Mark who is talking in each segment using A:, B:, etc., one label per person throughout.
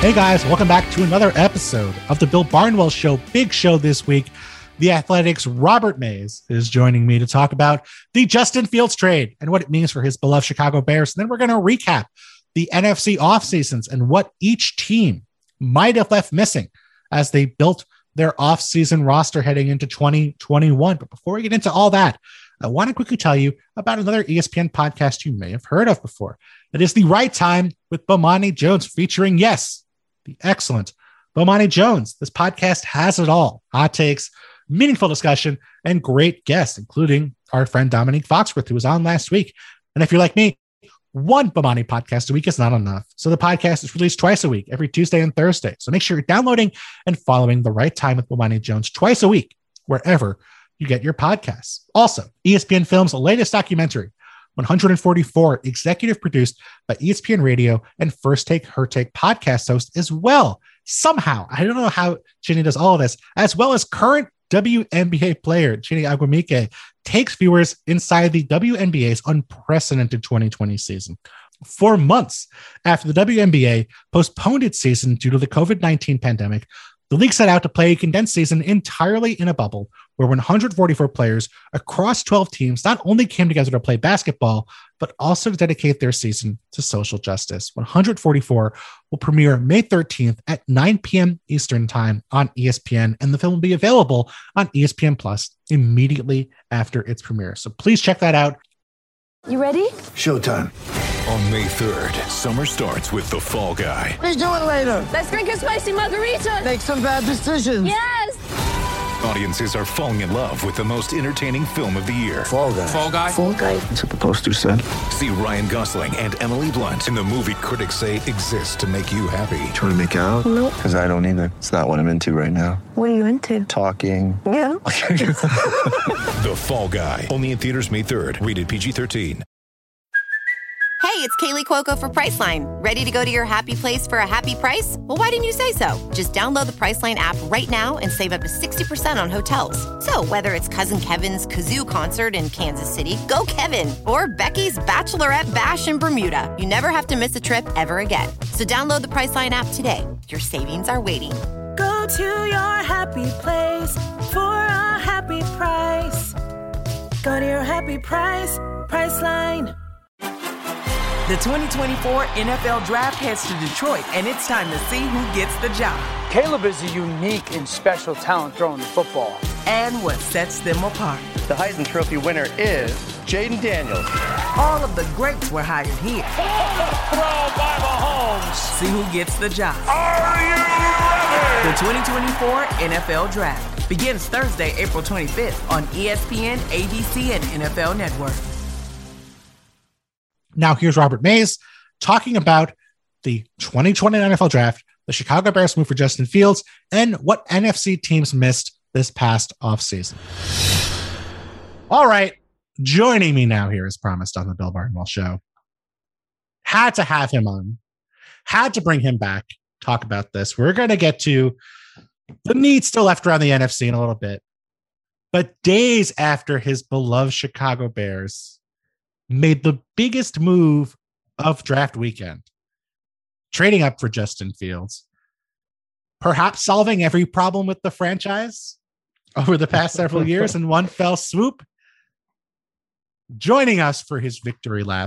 A: Hey guys, welcome back to another episode of the Bill Barnwell Show. Big show this week. The Athletic's Robert Mays is joining me to talk about the Justin Fields trade and what it means for his beloved Chicago Bears. And then we're going to recap the NFC offseasons and what each team might have left missing as they built their offseason roster heading into 2021. But before we get into all that, I want to quickly tell you about another ESPN podcast you may have heard of before. It is The Right Time with Bomani Jones, featuring, yes, the excellent Bomani Jones. This podcast has it all: hot takes, meaningful discussion, and great guests, including our friend Dominique Foxworth, who was on last week. And if you're like me, one Bomani podcast a week is not enough. So the podcast is released twice a week, every Tuesday and Thursday. So make sure you're downloading and following The Right Time with Bomani Jones twice a week, wherever you get your podcasts. Also, ESPN Films' latest documentary, 144, executive produced by ESPN Radio and First Take, Her Take podcast host as well. Somehow, I don't know how Ginny does all of this, as well as current WNBA player Ginny Aguamike takes viewers inside the WNBA's unprecedented 2020 season. 4 months after the WNBA postponed its season due to the COVID-19 pandemic, the league set out to play a condensed season entirely in a bubble where 144 players across 12 teams not only came together to play basketball, but also to dedicate their season to social justice. 144 will premiere May 13th at 9 p.m. Eastern Time on ESPN, and the film will be available on ESPN Plus immediately after its premiere. So please check that out.
B: You ready?
C: Showtime.
D: On May 3rd, summer starts with The Fall Guy.
C: Let's do it later.
B: Let's drink a spicy margarita.
C: Make some bad decisions.
B: Yes!
D: Audiences are falling in love with the most entertaining film of the year.
C: Fall Guy.
D: Fall Guy?
B: Fall guy.
C: That's what the poster said.
D: See Ryan Gosling and Emily Blunt in the movie critics say exists to make you happy.
C: Trying to make it out?
B: Nope.
C: Because I don't either. It's not what I'm into right now.
B: What are you into?
C: Talking.
B: Yeah.
D: The Fall Guy. Only in theaters May 3rd. Rated PG-13.
E: Hey, it's Kaylee Cuoco for Priceline. Ready to go to your happy place for a happy price? Well, why didn't you say so? Just download the Priceline app right now and save up to 60% on hotels. So whether it's Cousin Kevin's Kazoo Concert in Kansas City, go Kevin, or Becky's Bachelorette Bash in Bermuda, you never have to miss a trip ever again. So download the Priceline app today. Your savings are waiting.
F: Go to your happy place for a happy price. Go to your happy price, Priceline. The 2024 NFL Draft heads to Detroit, and it's time to see who gets the job.
G: Caleb is a unique and special talent throwing the football.
F: And what sets them apart.
H: The Heisman Trophy winner is Jaden Daniels.
F: All of the greats were hired here.
G: Throw by Mahomes.
F: See who gets the job.
G: Are you ready?
F: The 2024 NFL Draft begins Thursday, April 25th on ESPN, ABC, and NFL Network.
A: Now here's Robert Mays talking about the 2020 NFL Draft, the Chicago Bears move for Justin Fields, and what NFC teams missed this past offseason. All right, joining me now here as promised on the Bill Barnwell Show. Had to have him on, had to bring him back, talk about this. We're going to get to the need still left around the NFC in a little bit. But days after his beloved Chicago Bears made the biggest move of draft weekend, trading up for Justin Fields, perhaps solving every problem with the franchise over the past several years in one fell swoop. Joining us for his victory lap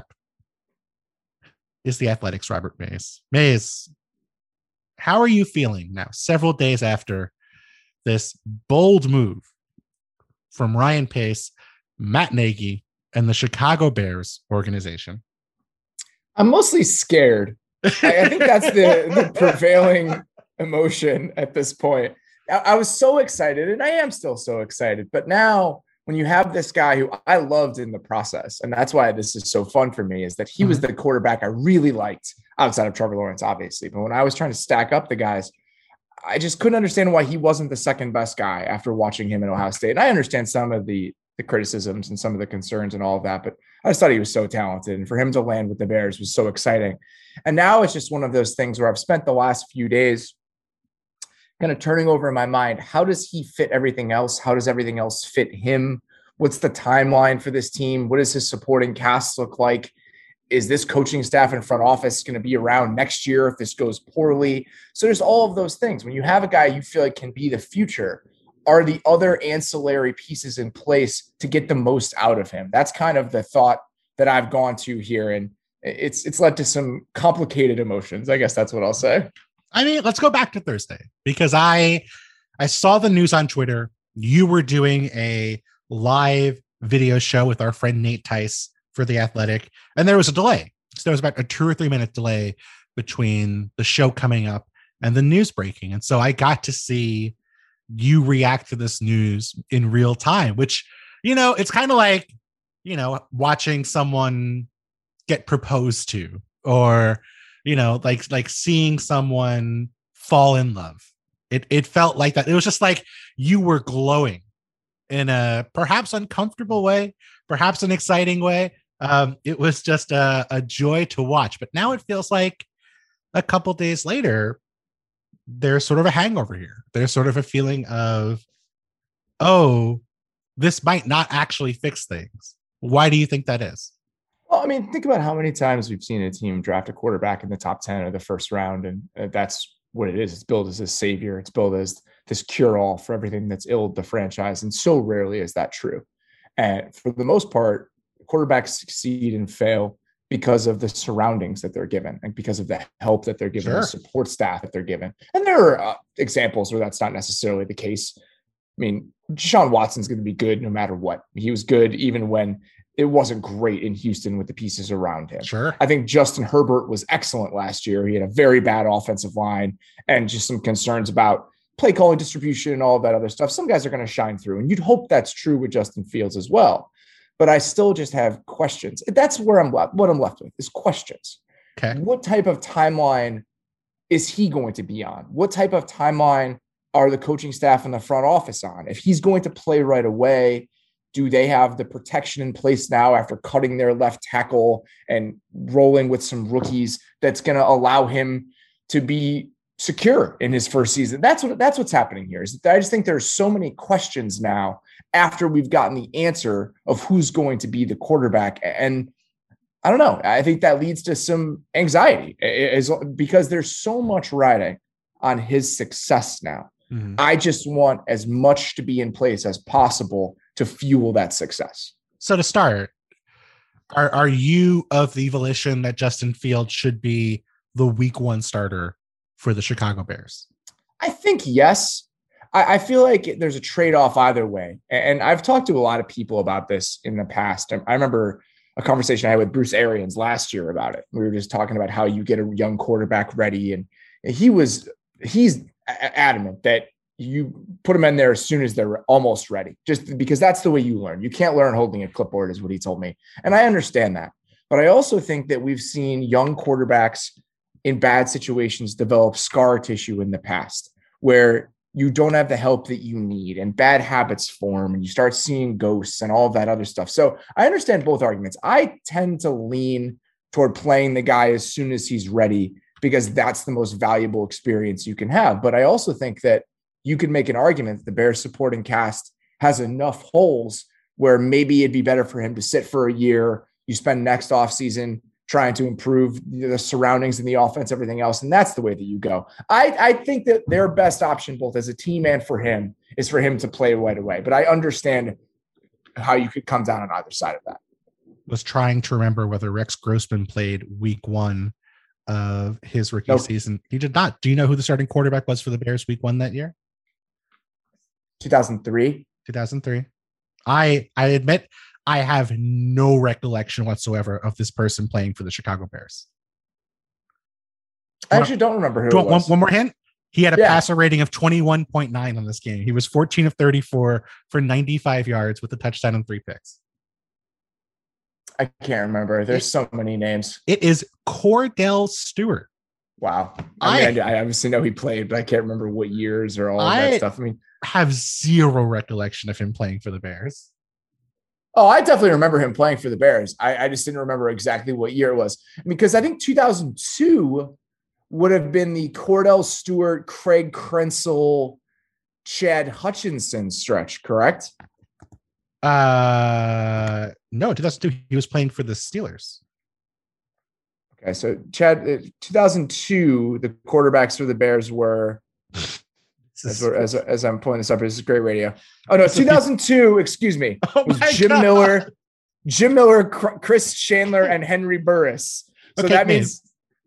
A: is the Athletic's Robert Mays. Mays, how are you feeling now, several days after this bold move from Ryan Pace, Matt Nagy, and the Chicago Bears organization?
I: I'm mostly scared. I think that's the prevailing emotion at this point. I was so excited, and I am still so excited. But now, when you have this guy who I loved in the process, and that's why this is so fun for me, is that he was the quarterback I really liked outside of Trevor Lawrence, obviously. But when I was trying to stack up the guys, I just couldn't understand why he wasn't the second best guy after watching him in Ohio State. And I understand some of the criticisms and some of the concerns and all of that, but I just thought he was so talented, and for him to land with the Bears was so exciting. And now it's just one of those things where I've spent the last few days kind of turning over in my mind, how does he fit everything else? How does everything else fit him? What's the timeline for this team? What does his supporting cast look like? is this coaching staff and front office going to be around next year if this goes poorly? So there's all of those things. When you have a guy you feel like can be the future, are the other ancillary pieces in place to get the most out of him? That's kind of the thought that I've gone to here. And it's led to some complicated emotions. I guess that's what I'll say.
A: I mean, let's go back to Thursday, because I saw the news on Twitter. You were doing a live video show with our friend Nate Tice for The Athletic, and there was a delay. So there was about a 2 or 3 minute delay between the show coming up and the news breaking. And so I got to see you react to this news in real time, which, it's kind of like, watching someone get proposed to, or, like seeing someone fall in love. It felt like that. It was just like you were glowing in a perhaps uncomfortable way, perhaps an exciting way. It was just a joy to watch. But now it feels like a couple days later, there's sort of a hangover here. There's sort of a feeling of, oh, this might not actually fix things. Why do you think that is?
I: Well, I mean, think about how many times we've seen a team draft a quarterback in the top 10 or the first round. And that's what it is. It's billed as a savior. It's billed as this cure-all for everything that's ill the franchise. And so rarely is that true. And for the most part, quarterbacks succeed and fail because of the surroundings that they're given and because of the help that they're given, the support staff that they're given. And there are examples where that's not necessarily the case. I mean, Deshaun Watson's going to be good no matter what. He was good even when it wasn't great in Houston with the pieces around him.
A: Sure.
I: I think Justin Herbert was excellent last year. He had a very bad offensive line and just some concerns about play calling distribution and all of that other stuff. Some guys are going to shine through, and you'd hope that's true with Justin Fields as well. But I still just have questions. That's where what I'm left with is questions.
A: Okay.
I: What type of timeline is he going to be on? What type of timeline are the coaching staff and the front office on? If he's going to play right away, do they have the protection in place now after cutting their left tackle and rolling with some rookies that's going to allow him to be secure in his first season? That's what's happening here. I just think there's so many questions now after we've gotten the answer of who's going to be the quarterback. And I don't know. I think that leads to some anxiety because there's so much riding on his success now. Mm-hmm. I just want as much to be in place as possible to fuel that success.
A: So to start, are you of the volition that Justin Fields should be the week 1 starter for the Chicago Bears?
I: I think yes. I feel like there's a trade-off either way. And I've talked to a lot of people about this in the past. I remember a conversation I had with Bruce Arians last year about it. We were just talking about how you get a young quarterback ready. And he's adamant that you put them in there as soon as they're almost ready, just because that's the way you learn. You can't learn holding a clipboard is what he told me. And I understand that. But I also think that we've seen young quarterbacks in bad situations develop scar tissue in the past where you don't have the help that you need and bad habits form and you start seeing ghosts and all of that other stuff. So I understand both arguments. I tend to lean toward playing the guy as soon as he's ready because that's the most valuable experience you can have. But I also think that you could make an argument that the Bears supporting cast has enough holes where maybe it'd be better for him to sit for a year. You spend next offseason trying to improve the surroundings and the offense, everything else. And that's the way that you go. I think that their best option, both as a team and for him, is for him to play right away. But I understand how you could come down on either side of that.
A: Was trying to remember whether Rex Grossman played week 1 of his rookie season. He did not. Do you know who the starting quarterback was for the Bears week 1 that year?
I: 2003.
A: I admit I have no recollection whatsoever of this person playing for the Chicago Bears.
I: I actually don't remember who it was.
A: One more hint. He had a passer rating of 21.9 on this game. He was 14 of 34 for 95 yards with a touchdown and 3 picks.
I: I can't remember. There's so many names.
A: It is Cordell Stewart.
I: Wow. I obviously know he played, but I can't remember what years or all of that stuff. I mean,
A: have zero recollection of him playing for the Bears.
I: Oh, I definitely remember him playing for the Bears. I just didn't remember exactly what year it was because I think 2002 would have been the Cordell Stewart, Craig Krenzel, Chad Hutchinson stretch, correct?
A: No, 2002. He was playing for the Steelers.
I: Okay, so Chad, 2002, the quarterbacks for the Bears were, as I'm pulling this up, this is great radio. Oh no, 2002, excuse me, was Jim Miller, Chris Chandler, and Henry Burris. So
A: Okay,
I: that means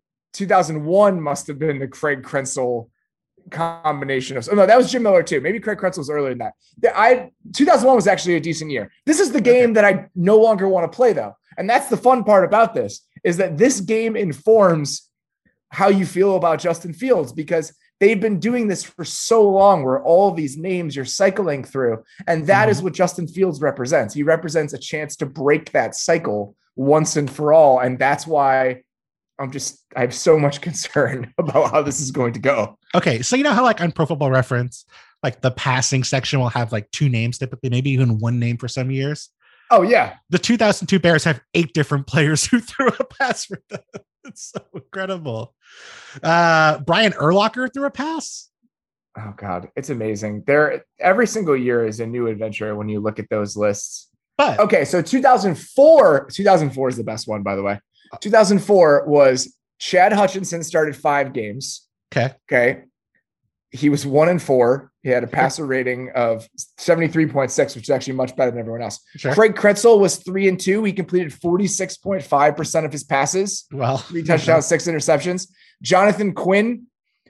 I: 2001 must have been the Craig Krenzel combination of. Oh no, that was Jim Miller too. Maybe Craig Krenzel was earlier than that. 2001 was actually a decent year. This is the game that I no longer want to play though, and that's the fun part about this. Is that this game informs how you feel about Justin Fields, because they've been doing this for so long where all these names you're cycling through. And that is what Justin Fields represents. He represents a chance to break that cycle once and for all. And that's why I have so much concern about how this is going to go.
A: Okay. So you know how like on Pro Football Reference, like the passing section will have like 2 names typically, maybe even 1 name for some years.
I: Oh, yeah.
A: The 2002 Bears have 8 different players who threw a pass for them. It's so incredible. Brian Urlacher threw a pass.
I: Oh, God. It's amazing. Every single year is a new adventure when you look at those lists.
A: But
I: okay, so 2004 is the best one, by the way. 2004 was Chad Hutchinson started 5 games. Okay. He was 1-4. He had a passer rating of 73.6, which is actually much better than everyone else.
A: Sure.
I: Craig Krenzel was 3-2. He completed 46.5% of his passes.
A: Well,
I: 3 touchdowns, 6 interceptions. Jonathan Quinn,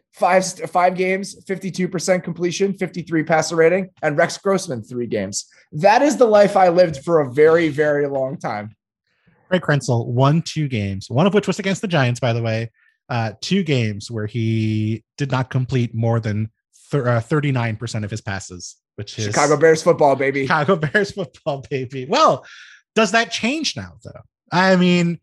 I: 5 games, 52% completion, 53 passer rating, and Rex Grossman 3 games. That is the life I lived for a very, very long time.
A: Craig Krenzel won 2 games, one of which was against the Giants, by the way. 2 games where he did not complete more than 39% of his passes, which is
I: Chicago Bears football, baby.
A: Chicago Bears football, baby. Well, does that change now, though? I mean,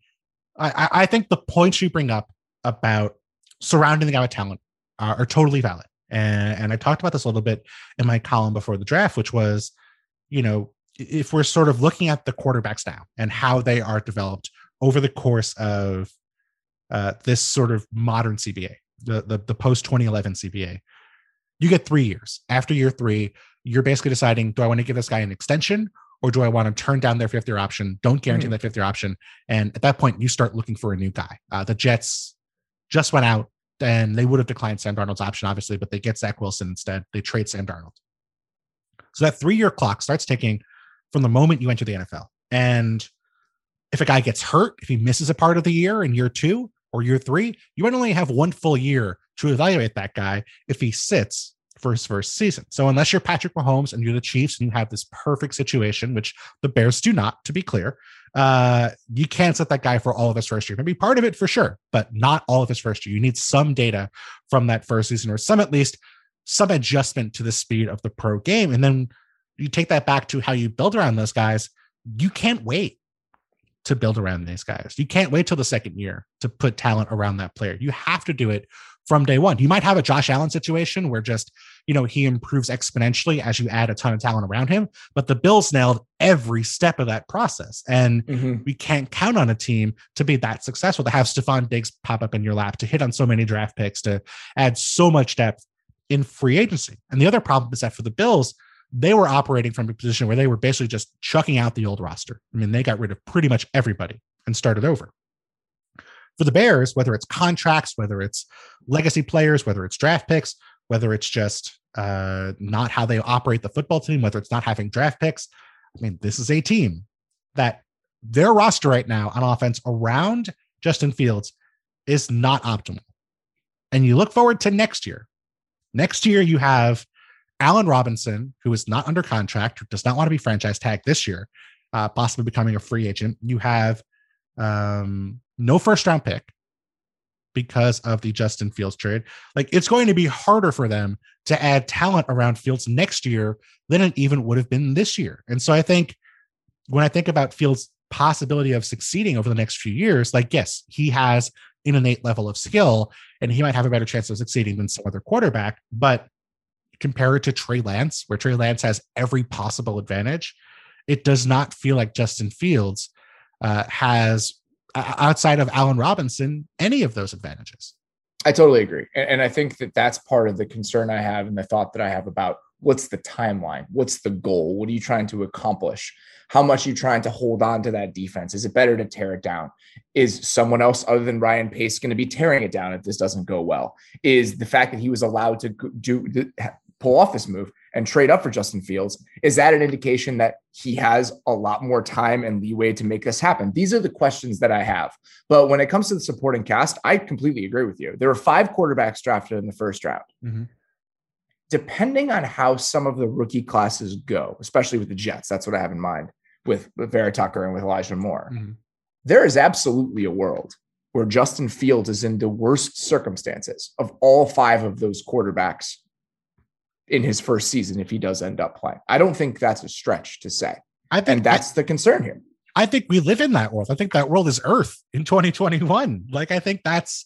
A: I think the points you bring up about surrounding the guy with talent are totally valid. And I talked about this a little bit in my column before the draft, which was, you know, if we're sort of looking at the quarterbacks now and how they are developed over the course of this sort of modern CBA, the post 2011 CBA, you get 3 years. After year 3, you're basically deciding, do I want to give this guy an extension or do I want to turn down their 5th year option? Don't guarantee that 5th year option. And at that point, you start looking for a new guy. The Jets just went out and they would have declined Sam Darnold's option, obviously, but they get Zach Wilson instead. They trade Sam Darnold. So that 3-year clock starts ticking from the moment you enter the NFL. And if a guy gets hurt, if he misses a part of the year in year 2 or year 3, you might only have 1 full year to evaluate that guy if he sits for his first season. So unless you're Patrick Mahomes and you're the Chiefs and you have this perfect situation, which the Bears do not, to be clear, you can't set that guy for all of his first year. Maybe part of it for sure, but not all of his first year. You need some data from that first season, or at least some adjustment to the speed of the pro game. And then you take that back to how you build around those guys. You can't wait to build around these guys. You can't wait till the second year to put talent around that player. You have to do it from day one. You might have a Josh Allen situation where just, you know, he improves exponentially as you add a ton of talent around him, but the Bills nailed every step of that process. And we can't count on a team to be that successful, to have Stephon Diggs pop up in your lap, to hit on so many draft picks, to add so much depth in free agency. And the other problem is that for the Bills, they were operating from a position where they were basically just chucking out the old roster. I mean, they got rid of pretty much everybody and started over. For the Bears, whether it's contracts, whether it's legacy players, whether it's draft picks, whether it's just not how they operate the football team, whether it's not having draft picks, I mean, this is a team that their roster right now on offense around Justin Fields is not optimal. And you look forward to next year. Next year, you have Allen Robinson, who is not under contract, who does not want to be franchise tagged this year, possibly becoming a free agent. You have no first round pick because of the Justin Fields trade. Like, it's going to be harder for them to add talent around Fields next year than it even would have been this year. And so I think when I think about Fields' possibility of succeeding over the next few years, like, yes, he has an innate level of skill and he might have a better chance of succeeding than some other quarterback, but compare it to Trey Lance, where Trey Lance has every possible advantage. It does not feel like Justin Fields has, outside of Allen Robinson, any of those advantages.
I: I totally agree. And I think that that's part of the concern I have and the thought that I have about what's the timeline? What's the goal? What are you trying to accomplish? How much are you trying to hold on to that defense? Is it better to tear it down? Is someone else other than Ryan Pace going to be tearing it down if this doesn't go well? Is the fact that he was allowed to pull off this move and trade up for Justin Fields, is that an indication that he has a lot more time and leeway to make this happen? These are the questions that I have. But when it comes to the supporting cast, I completely agree with you. There were 5 quarterbacks drafted in the first round. Mm-hmm. Depending on how some of the rookie classes go, especially with the Jets, that's what I have in mind with Vera Tucker and with Elijah Moore. Mm-hmm. There is absolutely a world where Justin Fields is in the worst circumstances of all 5 of those quarterbacks in his first season if he does end up playing. I don't think that's a stretch to say. And that's the concern here.
A: I think we live in that world. I think that world is Earth in 2021. Like, I think that's,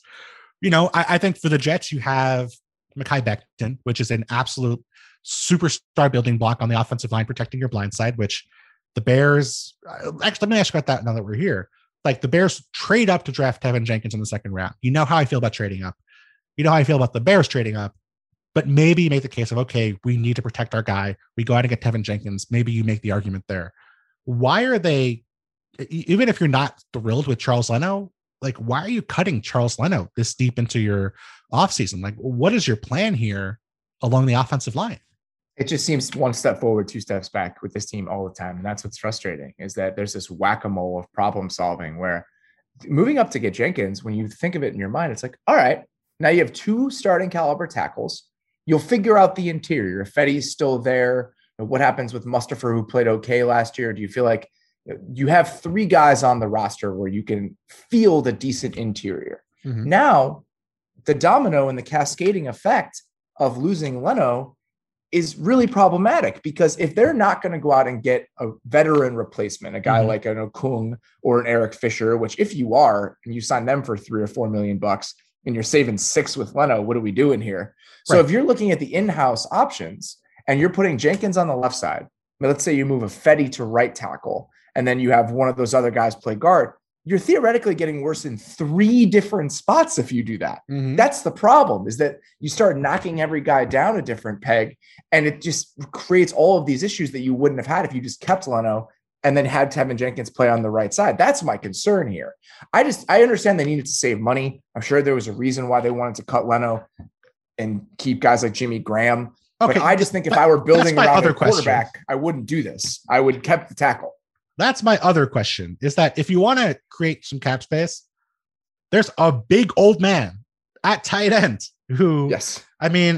A: I think for the Jets, you have Mekhi Becton, which is an absolute superstar building block on the offensive line, protecting your blind side, which the Bears, actually, let me ask you about that now that we're here. Like, the Bears trade up to draft Tevin Jenkins in the second round. You know how I feel about trading up. You know how I feel about the Bears trading up. But maybe make the case of, okay, we need to protect our guy. We go out and get Tevin Jenkins. Maybe you make the argument there. Why are they, even if you're not thrilled with Charles Leno, like, why are you cutting Charles Leno this deep into your offseason? Like, what is your plan here along the offensive line?
I: It just seems one step forward, 2 steps back with this team all the time. And that's what's frustrating, is that there's this whack-a-mole of problem solving where moving up to get Jenkins, when you think of it in your mind, it's like, all right, now you have 2 starting caliber tackles. You'll figure out the interior. If Fetty's still there, what happens with Mustafa, who played okay last year? Do you feel like you have 3 guys on the roster where you can field a decent interior? Mm-hmm. Now, the domino and the cascading effect of losing Leno is really problematic, because if they're not going to go out and get a veteran replacement, a guy mm-hmm. like an Okung or an Eric Fisher, which if you are, and you sign them for $3 or $4 million bucks, and you're saving 6 with Leno, what are we doing here? So if you're looking at the in-house options and you're putting Jenkins on the left side, let's say you move a Fetty to right tackle, and then you have one of those other guys play guard, you're theoretically getting worse in 3 different spots if you do that. Mm-hmm. That's the problem, is that you start knocking every guy down a different peg, and it just creates all of these issues that you wouldn't have had if you just kept Leno and then had Tevin Jenkins play on the right side. That's my concern here. I understand they needed to save money. I'm sure there was a reason why they wanted to cut Leno and keep guys like Jimmy Graham. Okay, but I just think if I were building around a quarterback, I wouldn't do this. I would kept the tackle.
A: That's my other question, is that if you want to create some cap space, there's a big old man at tight end who,
I: yes,
A: I mean,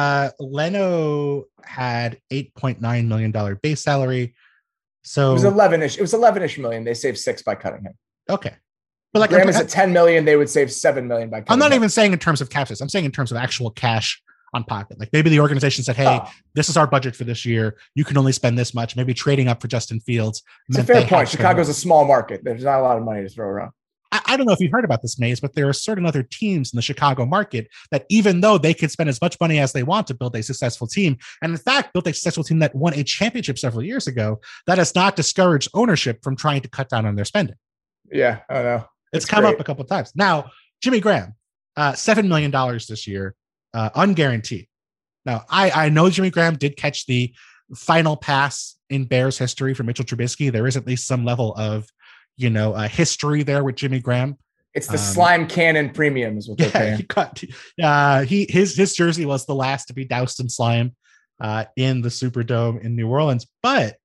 A: Leno had $8.9 million base salary. So
I: it was 11-ish. It was 11-ish million. They saved 6 by cutting him.
A: Okay. But like
I: Graham is at 10 million. They would save 7 million by cutting
A: I'm not
I: him.
A: even saying in terms of cap space. I'm saying in terms of actual cash on pocket. Like, maybe the organization said, hey, this is our budget for this year. You can only spend this much. Maybe trading up for Justin Fields.
I: It's a fair point. Chicago's a small market. There's not a lot of money to throw around.
A: I don't know if you've heard about this, Maze, but there are certain other teams in the Chicago market that, even though they could spend as much money as they want to build a successful team, and in fact, built a successful team that won a championship several years ago, that has not discouraged ownership from trying to cut down on their spending.
I: Yeah, I know.
A: It's come up a couple of times. Now, Jimmy Graham, $7 million this year, unguaranteed. Now, I know Jimmy Graham did catch the final pass in Bears history for Mitchell Trubisky. There is at least some level of, history there with Jimmy Graham.
I: It's the slime cannon premium is what they're paying.
A: His jersey was the last to be doused in slime in the Superdome in New Orleans. But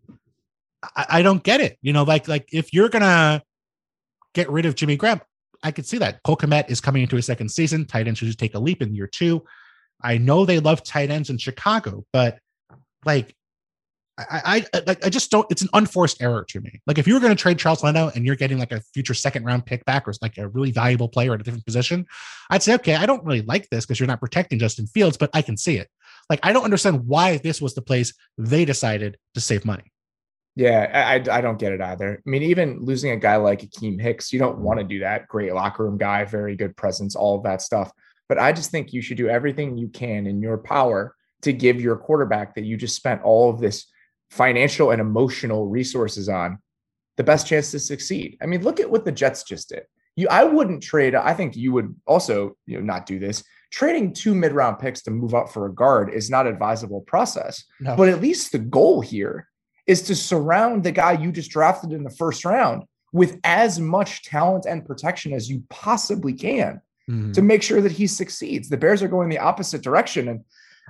A: I don't get it. Like if you're going to get rid of Jimmy Graham, I could see that. Cole Kmet is coming into his second season. Tight ends should just take a leap in year 2. I know they love tight ends in Chicago, but like, I just don't, it's an unforced error to me. Like, if you were going to trade Charles Leno and you're getting like a future 2nd round pick back, or like a really valuable player at a different position, I'd say, okay, I don't really like this because you're not protecting Justin Fields, but I can see it. Like, I don't understand why this was the place they decided to save money.
I: Yeah, I don't get it either. I mean, even losing a guy like Akeem Hicks, you don't want to do that. Great locker room guy, very good presence, all of that stuff. But I just think you should do everything you can in your power to give your quarterback that you just spent all of this financial and emotional resources on the best chance to succeed. I mean, look at what the Jets just did. I wouldn't trade. I think you would also, not do this. trading 2 mid-round picks to move up for a guard is not an advisable process.
A: No.
I: But at least the goal here is to surround the guy you just drafted in the first round with as much talent and protection as you possibly can to make sure that he succeeds. The Bears are going the opposite direction, and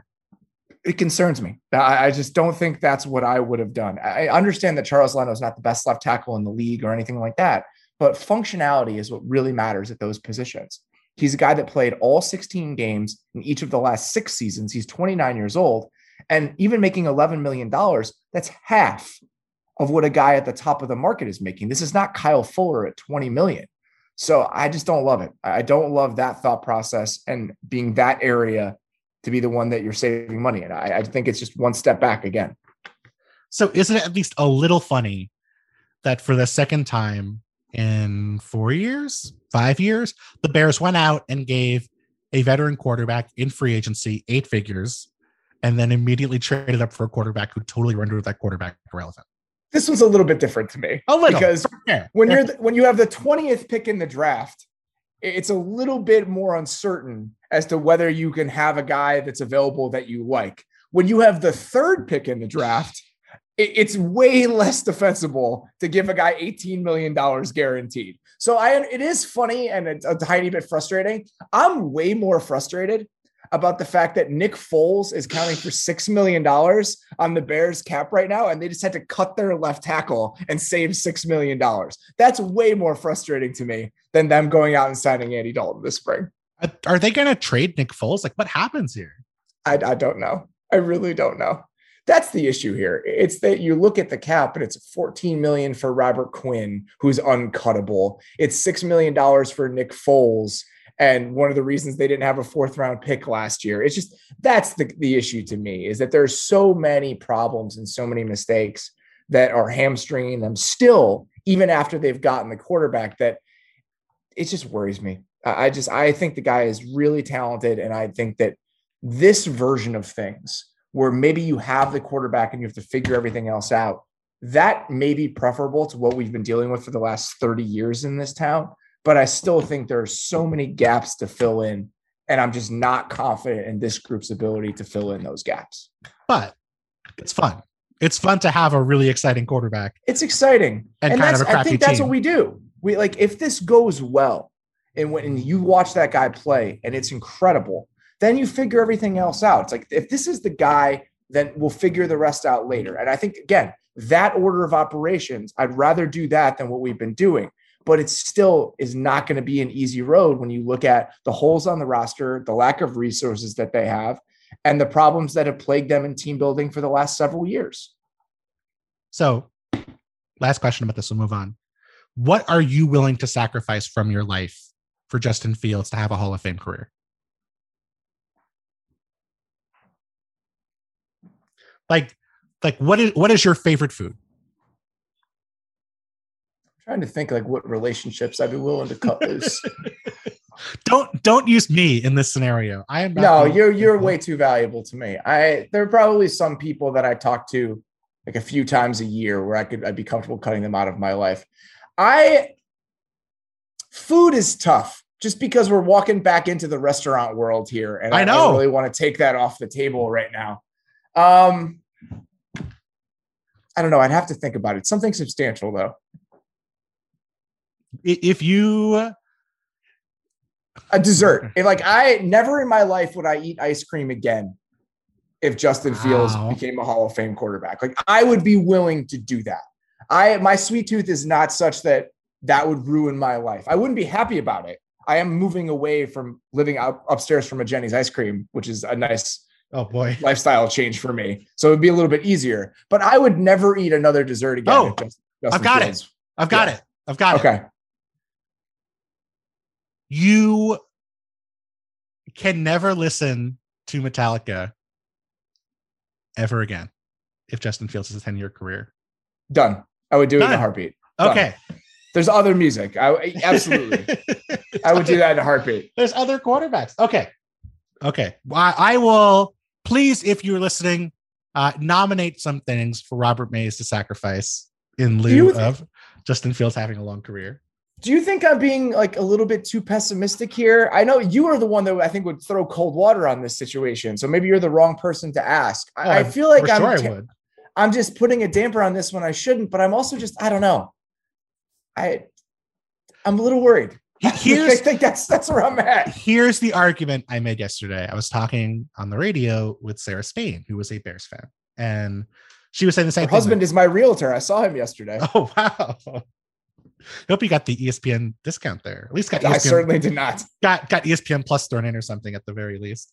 I: it concerns me. I just don't think that's what I would have done. I understand that Charles Leno is not the best left tackle in the league or anything like that, but functionality is what really matters at those positions. He's a guy that played all 16 games in each of the last 6 seasons. He's 29 years old, and even making $11 million, that's half of what a guy at the top of the market is making. This is not Kyle Fuller at 20 million. So I just don't love it. I don't love that thought process and being that area to be the one that you're saving money in. I think it's just one step back again.
A: So isn't it at least a little funny that for the second time in 4 years, 5 years, the Bears went out and gave a veteran quarterback in free agency 8 figures and then immediately traded up for a quarterback who totally rendered that quarterback irrelevant?
I: This was a little bit different to me.
A: A little.
I: Because when you have the 20th pick in the draft, it's a little bit more uncertain as to whether you can have a guy that's available that you like. When you have the 3rd pick in the draft, it's way less defensible to give a guy $18 million guaranteed. So it is funny and it's a tiny bit frustrating. I'm way more frustrated about the fact that Nick Foles is counting for $6 million on the Bears cap right now, and they just had to cut their left tackle and save $6 million. That's way more frustrating to me than them going out and signing Andy Dalton this spring.
A: Are they going to trade Nick Foles? Like, what happens here?
I: I don't know. I really don't know. That's the issue here. It's that you look at the cap and it's $14 million for Robert Quinn, who's uncuttable. It's $6 million for Nick Foles. And one of the reasons they didn't have a 4th round pick last year, it's just, that's the issue to me, is that there's so many problems and so many mistakes that are hamstringing them still, even after they've gotten the quarterback, that it just worries me. I think the guy is really talented. And I think that this version of things where maybe you have the quarterback and you have to figure everything else out, that may be preferable to what we've been dealing with for the last 30 years in this town. But I still think there are so many gaps to fill in, and I'm just not confident in this group's ability to fill in those gaps.
A: But it's fun. It's fun to have a really exciting quarterback.
I: It's exciting.
A: And kind of a crappy
I: I think that's
A: team.
I: what we do. We like, if this goes well and when you watch that guy play and it's incredible, then you figure everything else out. It's like, if this is the guy, then we'll figure the rest out later. And I think, again, that order of operations, I'd rather do that than what we've been doing. But it still is not going to be an easy road when you look at the holes on the roster, the lack of resources that they have, and the problems that have plagued them in team building for the last several years.
A: So, last question about this, we'll move on. What are you willing to sacrifice from your life for Justin Fields to have a Hall of Fame career? Like what is your favorite food?
I: Trying to think like what relationships I'd be willing to cut loose.
A: Don't use me in this scenario. I am not.
I: No, you're way too valuable to me. There are probably some people that I talk to like a few times a year where I'd be comfortable cutting them out of my life. Food is tough just because we're walking back into the restaurant world here, and I don't really want to take that off the table right now. I don't know. I'd have to think about it. Something substantial though.
A: If you
I: a dessert, I never in my life would I eat ice cream again if Justin Fields became a Hall of Fame quarterback. Like, I would be willing to do that. My sweet tooth is not such that would ruin my life. I wouldn't be happy about it. I am moving away from living upstairs from a Jenny's ice cream, which is a nice lifestyle change for me. So it'd be a little bit easier, but I would never eat another dessert again.
A: I've got it. I've got it.
I: Okay.
A: You can never listen to Metallica ever again if Justin Fields has a 10-year career.
I: Done. I would do it in a heartbeat.
A: Okay.
I: Done. There's other music. Absolutely. I would do that in a heartbeat.
A: There's other quarterbacks. Okay. I will, please, if you're listening, nominate some things for Robert Mays to sacrifice in lieu of Justin Fields having a long career.
I: Do you think I'm being like a little bit too pessimistic here? I know you are the one that I think would throw cold water on this situation. So maybe you're the wrong person to ask. I feel like I'm just putting a damper on this when I shouldn't, but I'm also just, I don't know. I'm a little worried. I think that's where I'm at.
A: Here's the argument I made yesterday. I was talking on the radio with Sarah Spain, who was a Bears fan, and she was saying the same thing.
I: Her husband is my realtor. I saw him yesterday.
A: Oh, wow. Hope you got the ESPN discount there. At least got ESPN.
I: I certainly did not.
A: Got ESPN Plus thrown in or something at the very least.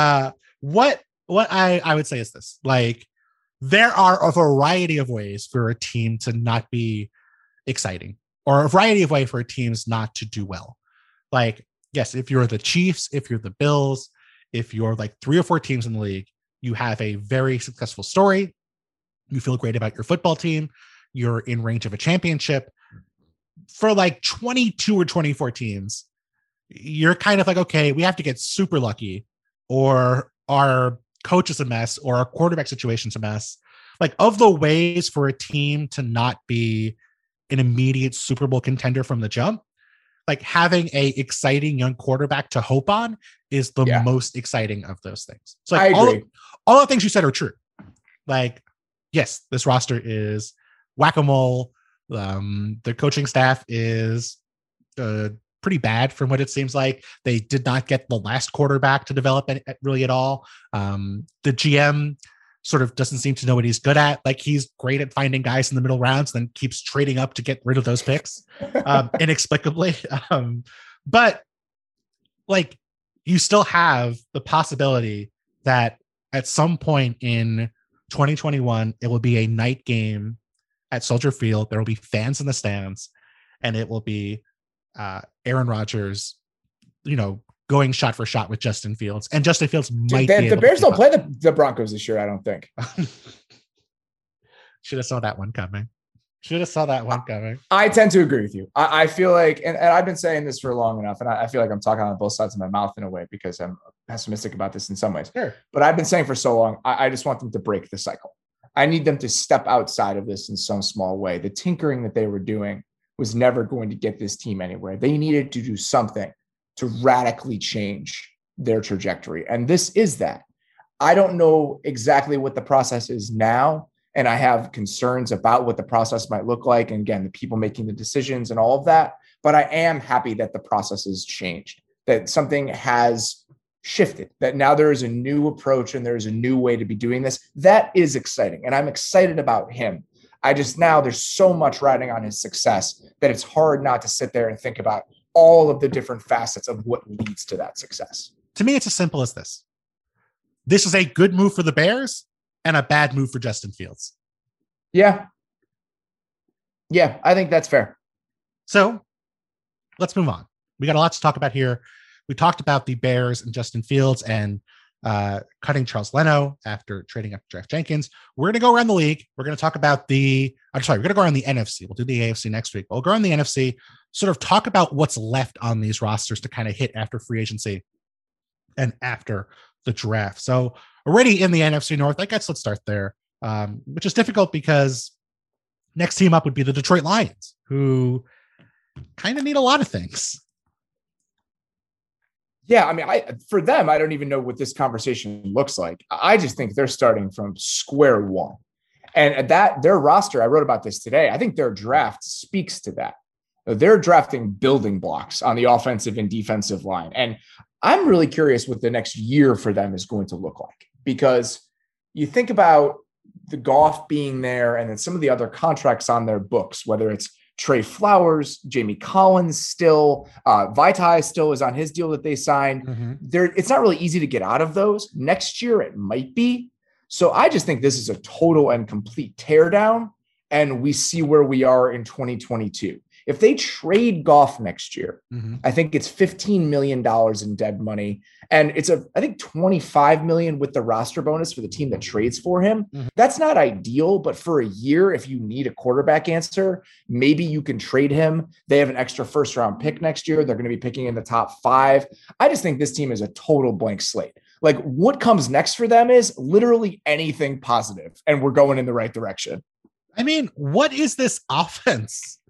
A: What I would say is this: like, there are a variety of ways for a team to not be exciting, or a variety of ways for teams not to do well. Like, yes, if you're the Chiefs, if you're the Bills, if you're like 3 or 4 teams in the league, you have a very successful story. You feel great about your football team. You're in range of a championship. For like 22 or 24 teams, you're kind of like, okay, we have to get super lucky, or our coach is a mess, or our quarterback situation's a mess. Like, of the ways for a team to not be an immediate Super Bowl contender from the jump, like having a exciting young quarterback to hope on is the most exciting of those things. So like,
I: I agree.
A: All the things you said are true. Like, yes, this roster is whack-a-mole. The coaching staff is pretty bad from what it seems like. They did not get the last quarterback to develop really at all. The GM sort of doesn't seem to know what he's good at. Like, he's great at finding guys in the middle rounds, then keeps trading up to get rid of those picks inexplicably. But like, you still have the possibility that at some point in 2021, it will be a night game at Soldier Field. There will be fans in the stands, and it will be Aaron Rodgers, going shot for shot with Justin Fields, and Justin Fields might be
I: the Bears don't play the Broncos this year, I don't think.
A: Should have saw that one coming. I
I: tend to agree with you. I feel like, and I've been saying this for long enough, and I feel like I'm talking on both sides of my mouth in a way, because I'm pessimistic about this in some ways.
A: Sure.
I: But I've been saying for so long, I just want them to break the cycle. I need them to step outside of this in some small way. The tinkering that they were doing was never going to get this team anywhere. They needed to do something to radically change their trajectory. And this is that. I don't know exactly what the process is now, and I have concerns about what the process might look like. And again, the people making the decisions and all of that. But I am happy that the process has changed, that something has shifted, that now there is a new approach and there's a new way to be doing this. That is exciting. And I'm excited about him. Now there's so much riding on his success that it's hard not to sit there and think about all of the different facets of what leads to that success.
A: To me, it's as simple as this. This is a good move for the Bears and a bad move for Justin Fields.
I: Yeah, I think that's fair.
A: So let's move on. We got a lot to talk about here. We talked about the Bears and Justin Fields and cutting Charles Leno after trading up Jeff Jenkins. We're going to go around the league. We're going to talk about we're going to go around the NFC. We'll do the AFC next week. We'll go around the NFC, sort of talk about what's left on these rosters to kind of hit after free agency and after the draft. So already in the NFC North, I guess let's start there, which is difficult because next team up would be the Detroit Lions, who kind of need a lot of things.
I: Yeah, I mean, for them, I don't even know what this conversation looks like. I just think they're starting from square one. And their roster, I wrote about this today, I think their draft speaks to that. They're drafting building blocks on the offensive and defensive line. And I'm really curious what the next year for them is going to look like, because you think about the Goff being there and then some of the other contracts on their books, whether it's Trey Flowers, Jamie Collins still, Vitae still is on his deal that they signed. Mm-hmm. It's not really easy to get out of those. Next year, it might be. So I just think this is a total and complete teardown, and we see where we are in 2022. If they trade Goff next year, mm-hmm. I think it's $15 million in dead money. And it's I think $25 million with the roster bonus for the team that trades for him. Mm-hmm. That's not ideal, but for a year, if you need a quarterback answer, maybe you can trade him. They have an extra first round pick next year. They're going to be picking in the top 5. I just think this team is a total blank slate. Like, what comes next for them is literally anything positive, and we're going in the right direction.
A: I mean, what is this offense?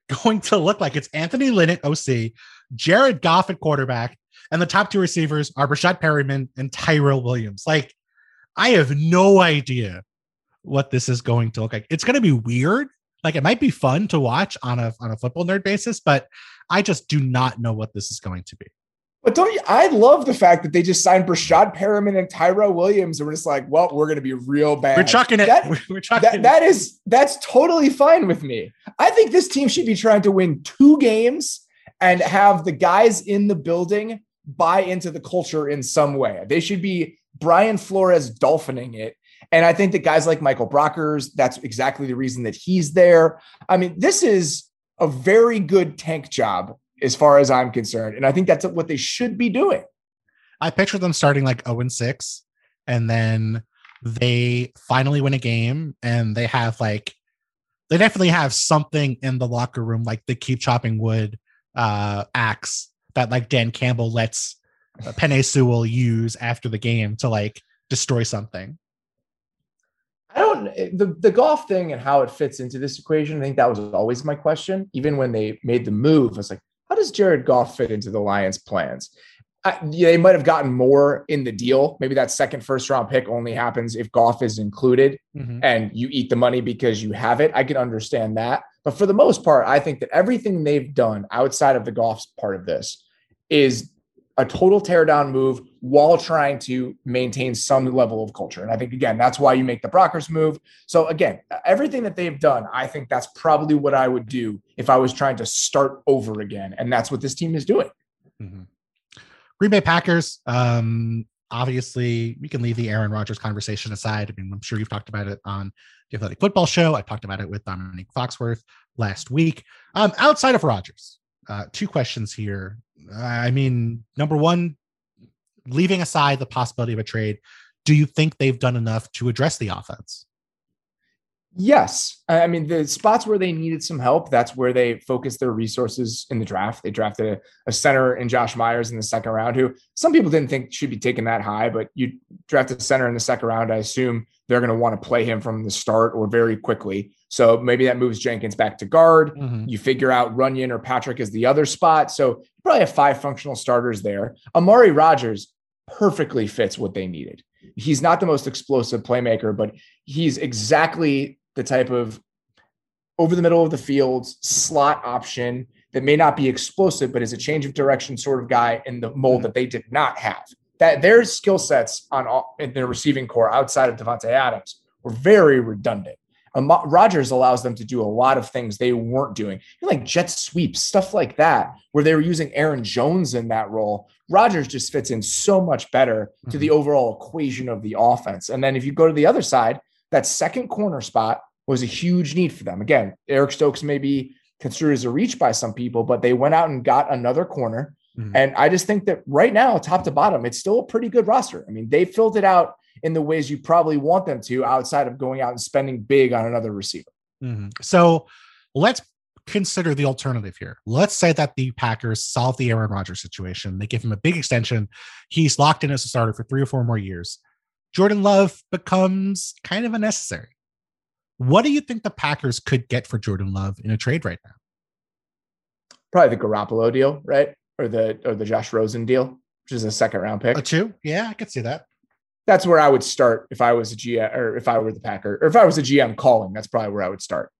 A: going to look like it's Anthony Lynn at OC, Jared Goff at quarterback, and the top two receivers are Rashad Perryman and Tyrell Williams. Like, I have no idea what this is going to look like. It's going to be weird. Like, it might be fun to watch on a football nerd basis, but I just do not know what this is going to be.
I: But I love the fact that they just signed Rashad Perriman and Tyrell Williams, and we're just like, well, we're going to be real bad.
A: We're chucking it. We're chucking
I: that's totally fine with me. I think this team should be trying to win 2 games and have the guys in the building buy into the culture in some way. They should be Brian Flores dolphining it. And I think that guys like Michael Brockers, that's exactly the reason that he's there. I mean, this is a very good tank job as far as I'm concerned. And I think that's what they should be doing.
A: I picture them starting like 0-6, and then they finally win a game, and they definitely have something in the locker room, like the keep chopping wood axe that like Dan Campbell lets Penei Sewell use after the game to like destroy something.
I: The golf thing and how it fits into this equation, I think that was always my question. Even when they made the move, I was like, how does Jared Goff fit into the Lions' plans? They might have gotten more in the deal. Maybe that second first-round pick only happens if Goff is included, and you eat the money because you have it. I can understand that. But for the most part, I think that everything they've done outside of the Goff's part of this is a total teardown move while trying to maintain some level of culture. And I think, again, that's why you make the Brockers move. So again, everything that they've done, I think that's probably what I would do if I was trying to start over again. And that's what this team is doing.
A: Green Bay Packers. Obviously, we can leave the Aaron Rodgers conversation aside. I mean, I'm sure you've talked about it on the Athletic Football Show. I talked about it with Dominique Foxworth last week. Outside of Rodgers, 2 questions here. I mean, number one, leaving aside the possibility of a trade, do you think they've done enough to address the offense?
I: Yes. I mean, the spots where they needed some help, that's where they focused their resources in the draft. They drafted a center in Josh Myers in the second round, who some people didn't think should be taken that high, but you draft a center in the second round, I assume they're going to want to play him from the start or very quickly. So maybe that moves Jenkins back to guard. You figure out Runyon or Patrick as the other spot. So you probably have 5 functional starters there. Amari Rodgers perfectly fits what they needed. He's not the most explosive playmaker, but he's exactly the type of over the middle of the field slot option that may not be explosive, but is a change of direction sort of guy in the mold that they did not have. That their skill sets in their receiving core outside of Devontae Adams were very redundant. Rodgers allows them to do a lot of things they weren't doing, like jet sweeps, stuff like that, where they were using Aaron Jones in that role. Rodgers just fits in so much better to the overall equation of the offense. And then if you go to the other side, that second corner spot was a huge need for them. Again, Eric Stokes may be considered as a reach by some people, but they went out and got another corner. And I just think that right now, top to bottom, it's still a pretty good roster. I mean, they filled it out in the ways you probably want them to outside of going out and spending big on another receiver.
A: So let's consider the alternative here. Let's say that the Packers solve the Aaron Rodgers situation. They give him a big extension. He's locked in as a starter for 3 or 4 more years. Jordan Love becomes kind of unnecessary. What do you think the Packers could get for Jordan Love in a trade right now?
I: Probably the Garoppolo deal, right? Or the Josh Rosen deal, which is a second round pick.
A: A 2? Yeah, I could see that.
I: That's where I would start if I was a GM, or if I were the Packer, or if I was a GM calling. That's probably where I would start.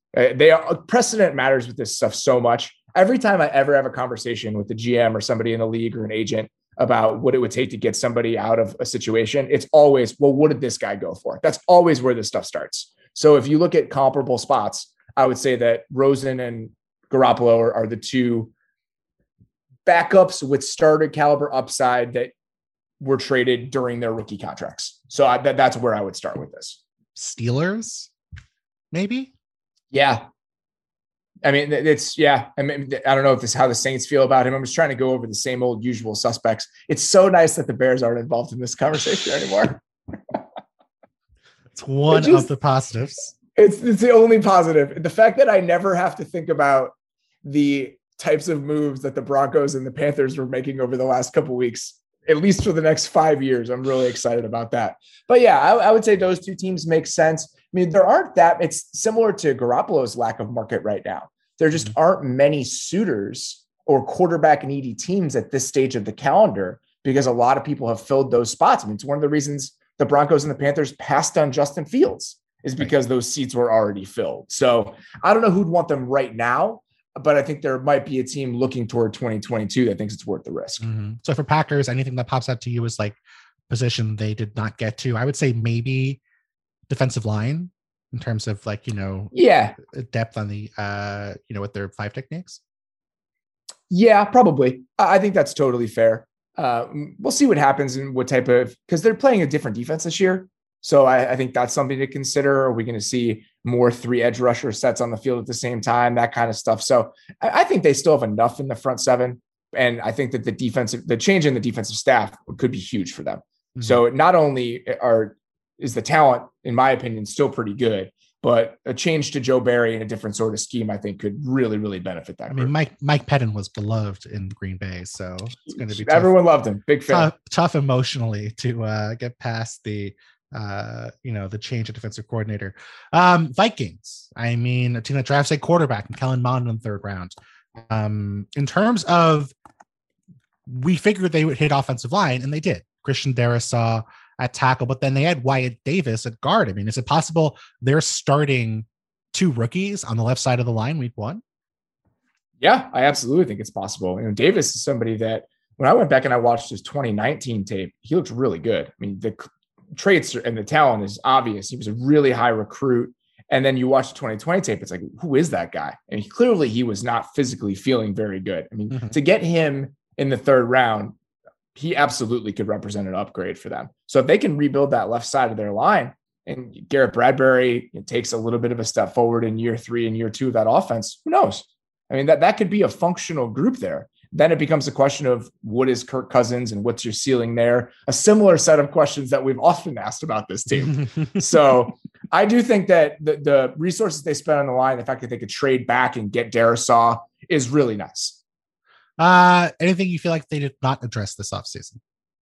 I: Precedent matters with this stuff so much. Every time I ever have a conversation with the GM or somebody in the league or an agent about what it would take to get somebody out of a situation, it's always, well, what did this guy go for? That's always where this stuff starts. So if you look at comparable spots, I would say that Rosen and Garoppolo are the 2 backups with starter caliber upside that were traded during their rookie contracts. So that's where I would start with this.
A: Steelers, maybe?
I: Yeah. I mean, I mean, I don't know if this is how the Saints feel about him. I'm just trying to go over the same old usual suspects. It's so nice that the Bears aren't involved in this conversation anymore.
A: It's one of the positives.
I: It's the only positive. The fact that I never have to think about the types of moves that the Broncos and the Panthers were making over the last couple of weeks, at least for the next 5 years. I'm really excited about that. But yeah, I would say those 2 teams make sense. I mean, it's similar to Garoppolo's lack of market right now. there just aren't many suitors or quarterback needy teams at this stage of the calendar because a lot of people have filled those spots. I mean, it's one of the reasons the Broncos and the Panthers passed on Justin Fields is because those seats were already filled. So I don't know who'd want them right now, but I think there might be a team looking toward 2022 that thinks it's worth the risk.
A: Mm-hmm. So for Packers, anything that pops out to you is like position they did not get to. I would say maybe defensive line in terms of like, depth on the, with their 5 techniques.
I: Yeah, probably. I think that's totally fair. We'll see what happens and what type of, because they're playing a different defense this year. So I think that's something to consider. Are we going to see more 3 edge rusher sets on the field at the same time? That kind of stuff. So I think they still have enough in the front 7. And I think that the change in the defensive staff could be huge for them. Mm-hmm. So not only is the talent, in my opinion, still pretty good, but a change to Joe Barry in a different sort of scheme, I think could really, really benefit that.
A: I mean, Mike Pettin was beloved in Green Bay, so it's going to be
I: everyone loved him. Big fan.
A: Tough emotionally to get past the change of defensive coordinator. Vikings. I mean, a team that drafts a quarterback and Kellen Mond in the 3rd round. In terms of, we figured they would hit offensive line, and they did. Christian Darrisaw at tackle, but then they had Wyatt Davis at guard. I mean, is it possible they're starting 2 rookies on the left side of the line week 1?
I: Yeah, I absolutely think it's possible. Davis is somebody that when I went back and I watched his 2019 tape, he looked really good. I mean, the traits and the talent is obvious. He was a really high recruit. And then you watch the 2020 tape, it's like, who is that guy? And he was not physically feeling very good. I mean, to get him in the 3rd round, he absolutely could represent an upgrade for them. So if they can rebuild that left side of their line and Garrett Bradbury takes a little bit of a step forward in year 3 and year 2 of that offense, who knows? I mean, that could be a functional group there. Then it becomes a question of what is Kirk Cousins and what's your ceiling there? A similar set of questions that we've often asked about this team. So I do think that the resources they spent on the line, the fact that they could trade back and get Darrisaw is really nice.
A: Anything you feel like they did not address this offseason?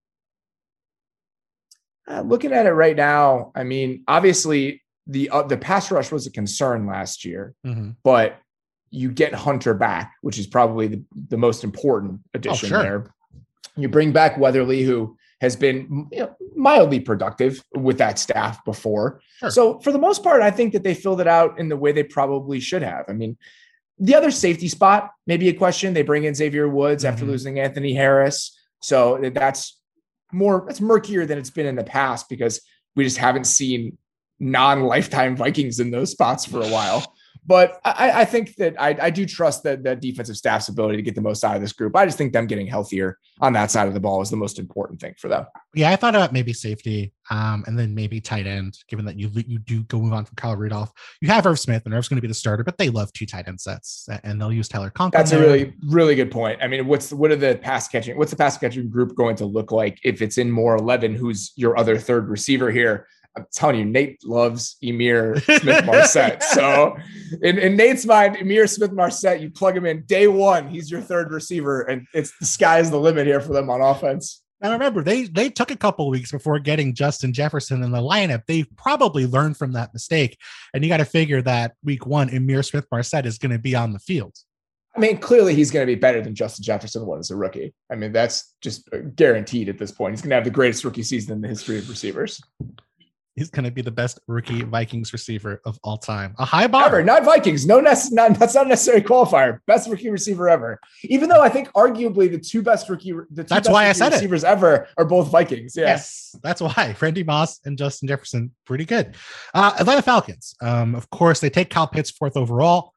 I: Looking at it right now, I mean, obviously the pass rush was a concern last year, but you get Hunter back, which is probably the most important addition there. You bring back Weatherly, who has been mildly productive with that staff before. Sure. So for the most part, I think that they filled it out in the way they probably should have. I mean, the other safety spot, maybe a question. They bring in Xavier Woods after losing Anthony Harris. So that's murkier than it's been in the past because we just haven't seen non-lifetime Vikings in those spots for a while. But I think that I do trust that defensive staff's ability to get the most out of this group. I just think them getting healthier on that side of the ball is the most important thing for them.
A: Yeah, I thought about maybe safety and then maybe tight end, given that you do go move on from Kyle Rudolph. You have Irv Smith, and Irv's going to be the starter, but they love 2 tight end sets, and they'll use Tyler Conklin.
I: That's a really, really good point. I mean, what's the pass catching group going to look like if it's in more 11, who's your other 3rd receiver here? I'm telling you, Nate loves Emir Smith-Marset. So in Nate's mind, Emir Smith-Marset, you plug him in day 1, he's your 3rd receiver, and it's the sky's the limit here for them on offense.
A: Now remember, they took a couple of weeks before getting Justin Jefferson in the lineup. They probably learned from that mistake, and you got to figure that week 1, Emir Smith-Marset is going to be on the field.
I: I mean, clearly he's going to be better than Justin Jefferson was as a rookie. I mean, that's just guaranteed at this point. He's going to have the greatest rookie season in the history of receivers.
A: He's going to be the best rookie Vikings receiver of all time. A high bar.
I: Ever, not Vikings. That's not a necessary qualifier. Best rookie receiver ever. Even though I think arguably the two best receivers ever are both Vikings. Yeah.
A: Yes, that's why. Randy Moss and Justin Jefferson, pretty good. Atlanta Falcons. Of course, they take Kyle Pitts 4th overall.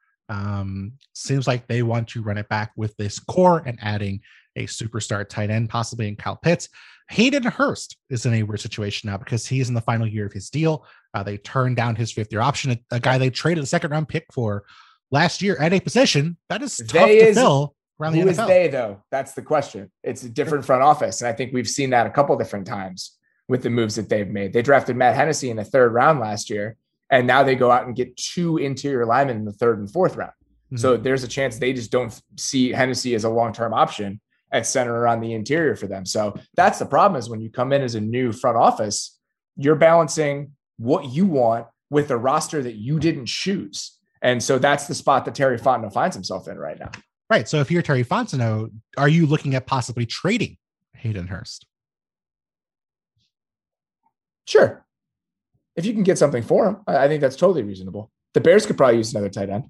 A: Seems like they want to run it back with this core and adding a superstar tight end, possibly in Kyle Pitts. Hayden Hurst is in a weird situation now because he's in the final year of his deal. They turned down his 5th-year option, a guy they traded a 2nd-round pick for last year at a position that is tough to fill around the NFL.
I: Who is they, though? That's the question. It's a different front office, and I think we've seen that a couple different times with the moves that they've made. They drafted Matt Hennessy in the 3rd round last year, and now they go out and get 2 interior linemen in the 3rd and 4th round. Mm-hmm. So there's a chance they just don't see Hennessy as a long-term option at center or on the interior for them. So that's the problem, is when you come in as a new front office, you're balancing what you want with a roster that you didn't choose. And so that's the spot that Terry Fontenot finds himself in right now.
A: Right. So if you're Terry Fontenot, are you looking at possibly trading Hayden Hurst?
I: Sure. If you can get something for him, I think that's totally reasonable. The Bears could probably use another tight end.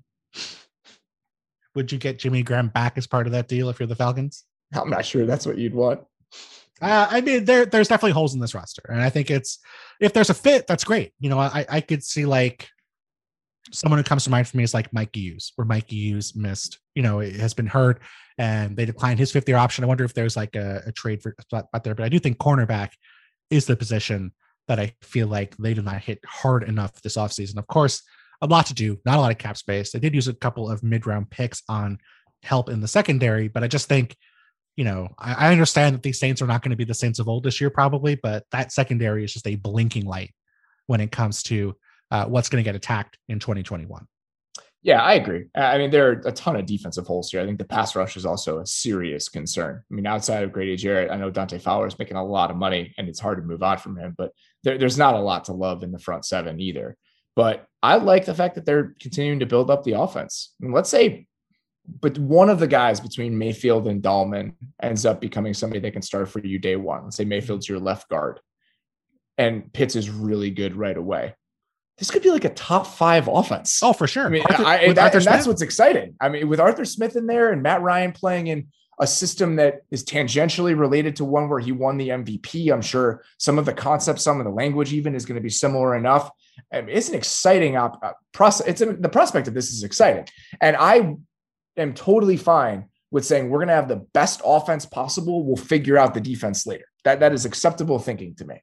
A: Would you get Jimmy Graham back as part of that deal if you're the Falcons?
I: I'm not sure that's what you'd want.
A: I mean, there's definitely holes in this roster. And I think if there's a fit, that's great. You know, I could see like someone who comes to mind for me is like Mike Hughes, where Mike Hughes missed, you know, it has been hurt and they declined his 5th-year option. I wonder if there's like a trade for spot there, but I do think cornerback is the position that I feel like they did not hit hard enough this offseason. Of course, a lot to do, not a lot of cap space. They did use a couple of mid-round picks on help in the secondary, but I just think, you know, I understand that these Saints are not going to be the Saints of old this year, probably, but that secondary is just a blinking light when it comes to what's going to get attacked in 2021.
I: Yeah, I agree. I mean, there are a ton of defensive holes here. I think the pass rush is also a serious concern. I mean, outside of Grady Jarrett, I know Dante Fowler is making a lot of money and it's hard to move on from him, but there's not a lot to love in the front seven either. But I like the fact that they're continuing to build up the offense. I mean, let's say, but one of the guys between Mayfield and Dahlman ends up becoming somebody that can start for you day one. Let's say Mayfield's your left guard and Pitts is really good right away. This could be like a top 5 offense.
A: Oh, for sure.
I: I mean, that's what's exciting. I mean, with Arthur Smith in there and Matt Ryan playing in a system that is tangentially related to one where he won the MVP, I'm sure some of the concepts, some of the language even is going to be similar enough. I mean, it's an exciting process. The prospect of this is exciting. And I am totally fine with saying we're going to have the best offense possible. We'll figure out the defense later. That is acceptable thinking to me.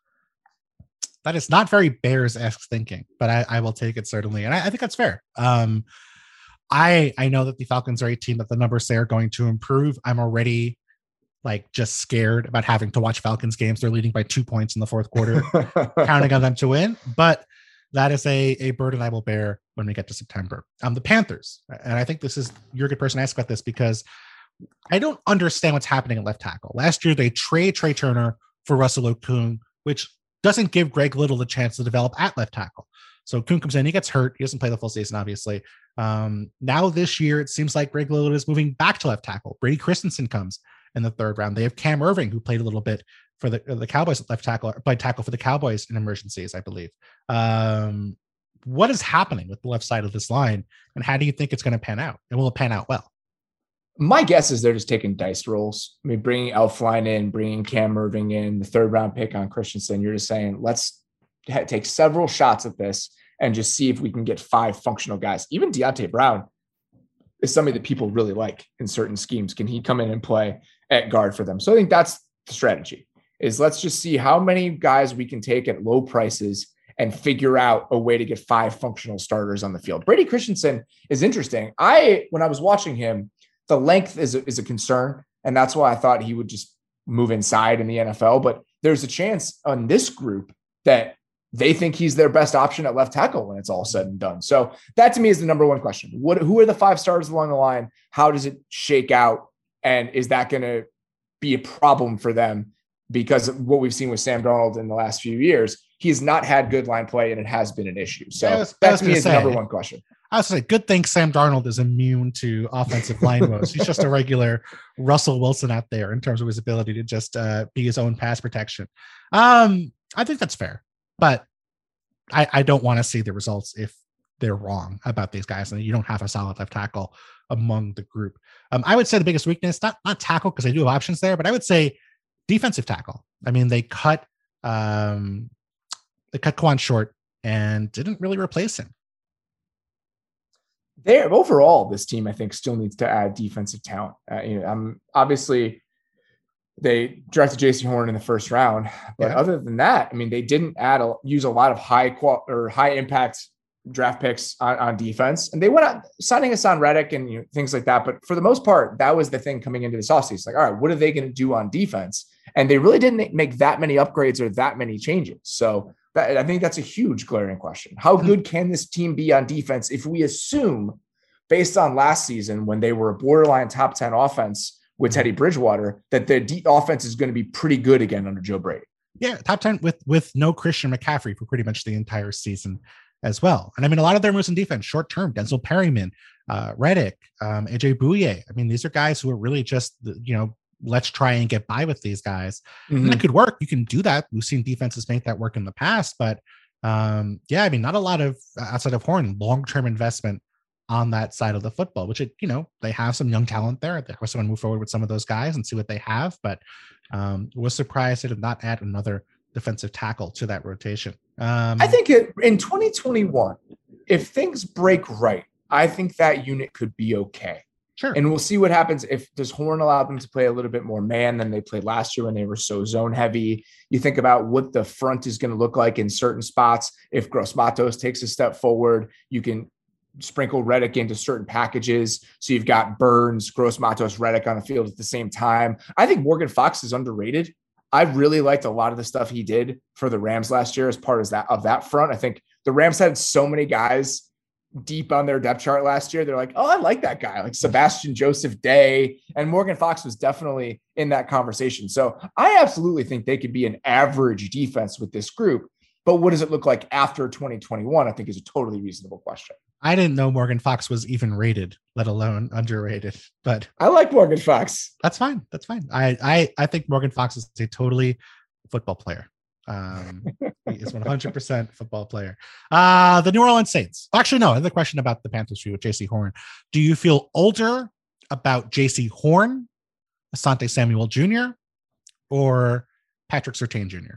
A: That is not very Bears-esque thinking, but I will take it certainly. And I think that's fair. I know that the Falcons are a team that the numbers say are going to improve. I'm already like just scared about having to watch Falcons games. They're leading by 2 points in the fourth quarter, counting on them to win. But that is a burden I will bear when we get to September. The Panthers, and I think you're a good person to ask about this because I don't understand what's happening at left tackle. Last year, they trade Trey Turner for Russell Okung, which doesn't give Greg Little the chance to develop at left tackle. So Okung comes in, he gets hurt. He doesn't play the full season, obviously. Now this year, it seems like Greg Little is moving back to left tackle. Brady Christensen comes in the 3rd round. They have Cam Irving, who played a little bit for the Cowboys at left tackle, played tackle for the Cowboys in emergencies, I believe. What is happening with the left side of this line, and how do you think it's going to pan out? And will it pan out well?
I: My guess is they're just taking dice rolls. I mean, bringing Elflein in, bringing Cam Irving in, the 3rd round pick on Christensen. You're just saying, let's take several shots at this and just see if we can get 5 functional guys. Even Deontay Brown is somebody that people really like in certain schemes. Can he come in and play at guard for them? So I think that's the strategy, is let's just see how many guys we can take at low prices and figure out a way to get 5 functional starters on the field. Brady Christensen is interesting. When I was watching him, the length is a concern, and that's why I thought he would just move inside in the NFL. But there's a chance on this group that they think he's their best option at left tackle when it's all said and done. So that to me is the number one question. Who are the 5 stars along the line? How does it shake out? And is that going to be a problem for them? Because of what we've seen with Sam Darnold in the last few years, he's not had good line play and it has been an issue. So that to me is the number one question.
A: I was like, good thing Sam Darnold is immune to offensive line woes. He's just a regular Russell Wilson out there in terms of his ability to just be his own pass protection. I think that's fair, but I don't want to see the results if they're wrong about these guys and you don't have a solid left tackle among the group. I would say the biggest weakness, not tackle, because they do have options there, but I would say defensive tackle. I mean, they cut Quan Short and didn't really replace him.
I: Overall, this team, I think, still needs to add defensive talent. Obviously, they drafted J.C. Horn in the 1st round, but other than that, I mean, they didn't use a lot of high impact draft picks on defense, and they went out signing Hassan Reddick and things like that. But for the most part, that was the thing coming into this offseason. Like, all right, what are they going to do on defense? And they really didn't make that many upgrades or that many changes. So I think that's a huge glaring question. How good can this team be on defense if we assume, based on last season when they were a borderline top 10 offense with Teddy Bridgewater, that the offense is going to be pretty good again under Joe Brady?
A: Yeah, top 10 with no Christian McCaffrey for pretty much the entire season as well. And I mean, a lot of their moves in defense, short term, Denzel Perryman, Reddick, AJ Bouye. I mean, these are guys who are really just, let's try and get by with these guys. And it could work. You can do that. We've seen defenses make that work in the past, but I mean, not a lot of, outside of Horn, long-term investment on that side of the football, which they have some young talent there. They also want to move forward with some of those guys and see what they have, but was surprised they did not add another defensive tackle to that rotation.
I: I think in 2021, if things break right, I think that unit could be okay.
A: Sure.
I: And we'll see what happens does Horn allow them to play a little bit more man than they played last year when they were so zone heavy. You think about what the front is going to look like in certain spots. If Gross Matos takes a step forward, you can sprinkle Reddick into certain packages. So you've got Burns, Gross Matos, Reddick on the field at the same time. I think Morgan Fox is underrated. I really liked a lot of the stuff he did for the Rams last year as part of that front. I think the Rams had so many guys deep on their depth chart last year. They're like, oh, I like that guy, like Sebastian Joseph Day, and Morgan Fox was definitely in that conversation. So I absolutely think they could be an average defense with this group. But what does it look like after 2021? I think is a totally reasonable question.
A: I didn't know Morgan Fox was even rated, let alone underrated, but
I: I like Morgan Fox.
A: That's fine. That's fine. I think Morgan Fox is a totally football player. He is 100% football player. The New Orleans Saints. Actually, no, another question about the Panthers for you with J.C. Horn. Do you feel older about J.C. Horn, Asante Samuel Jr., or Patrick Surtain Jr.?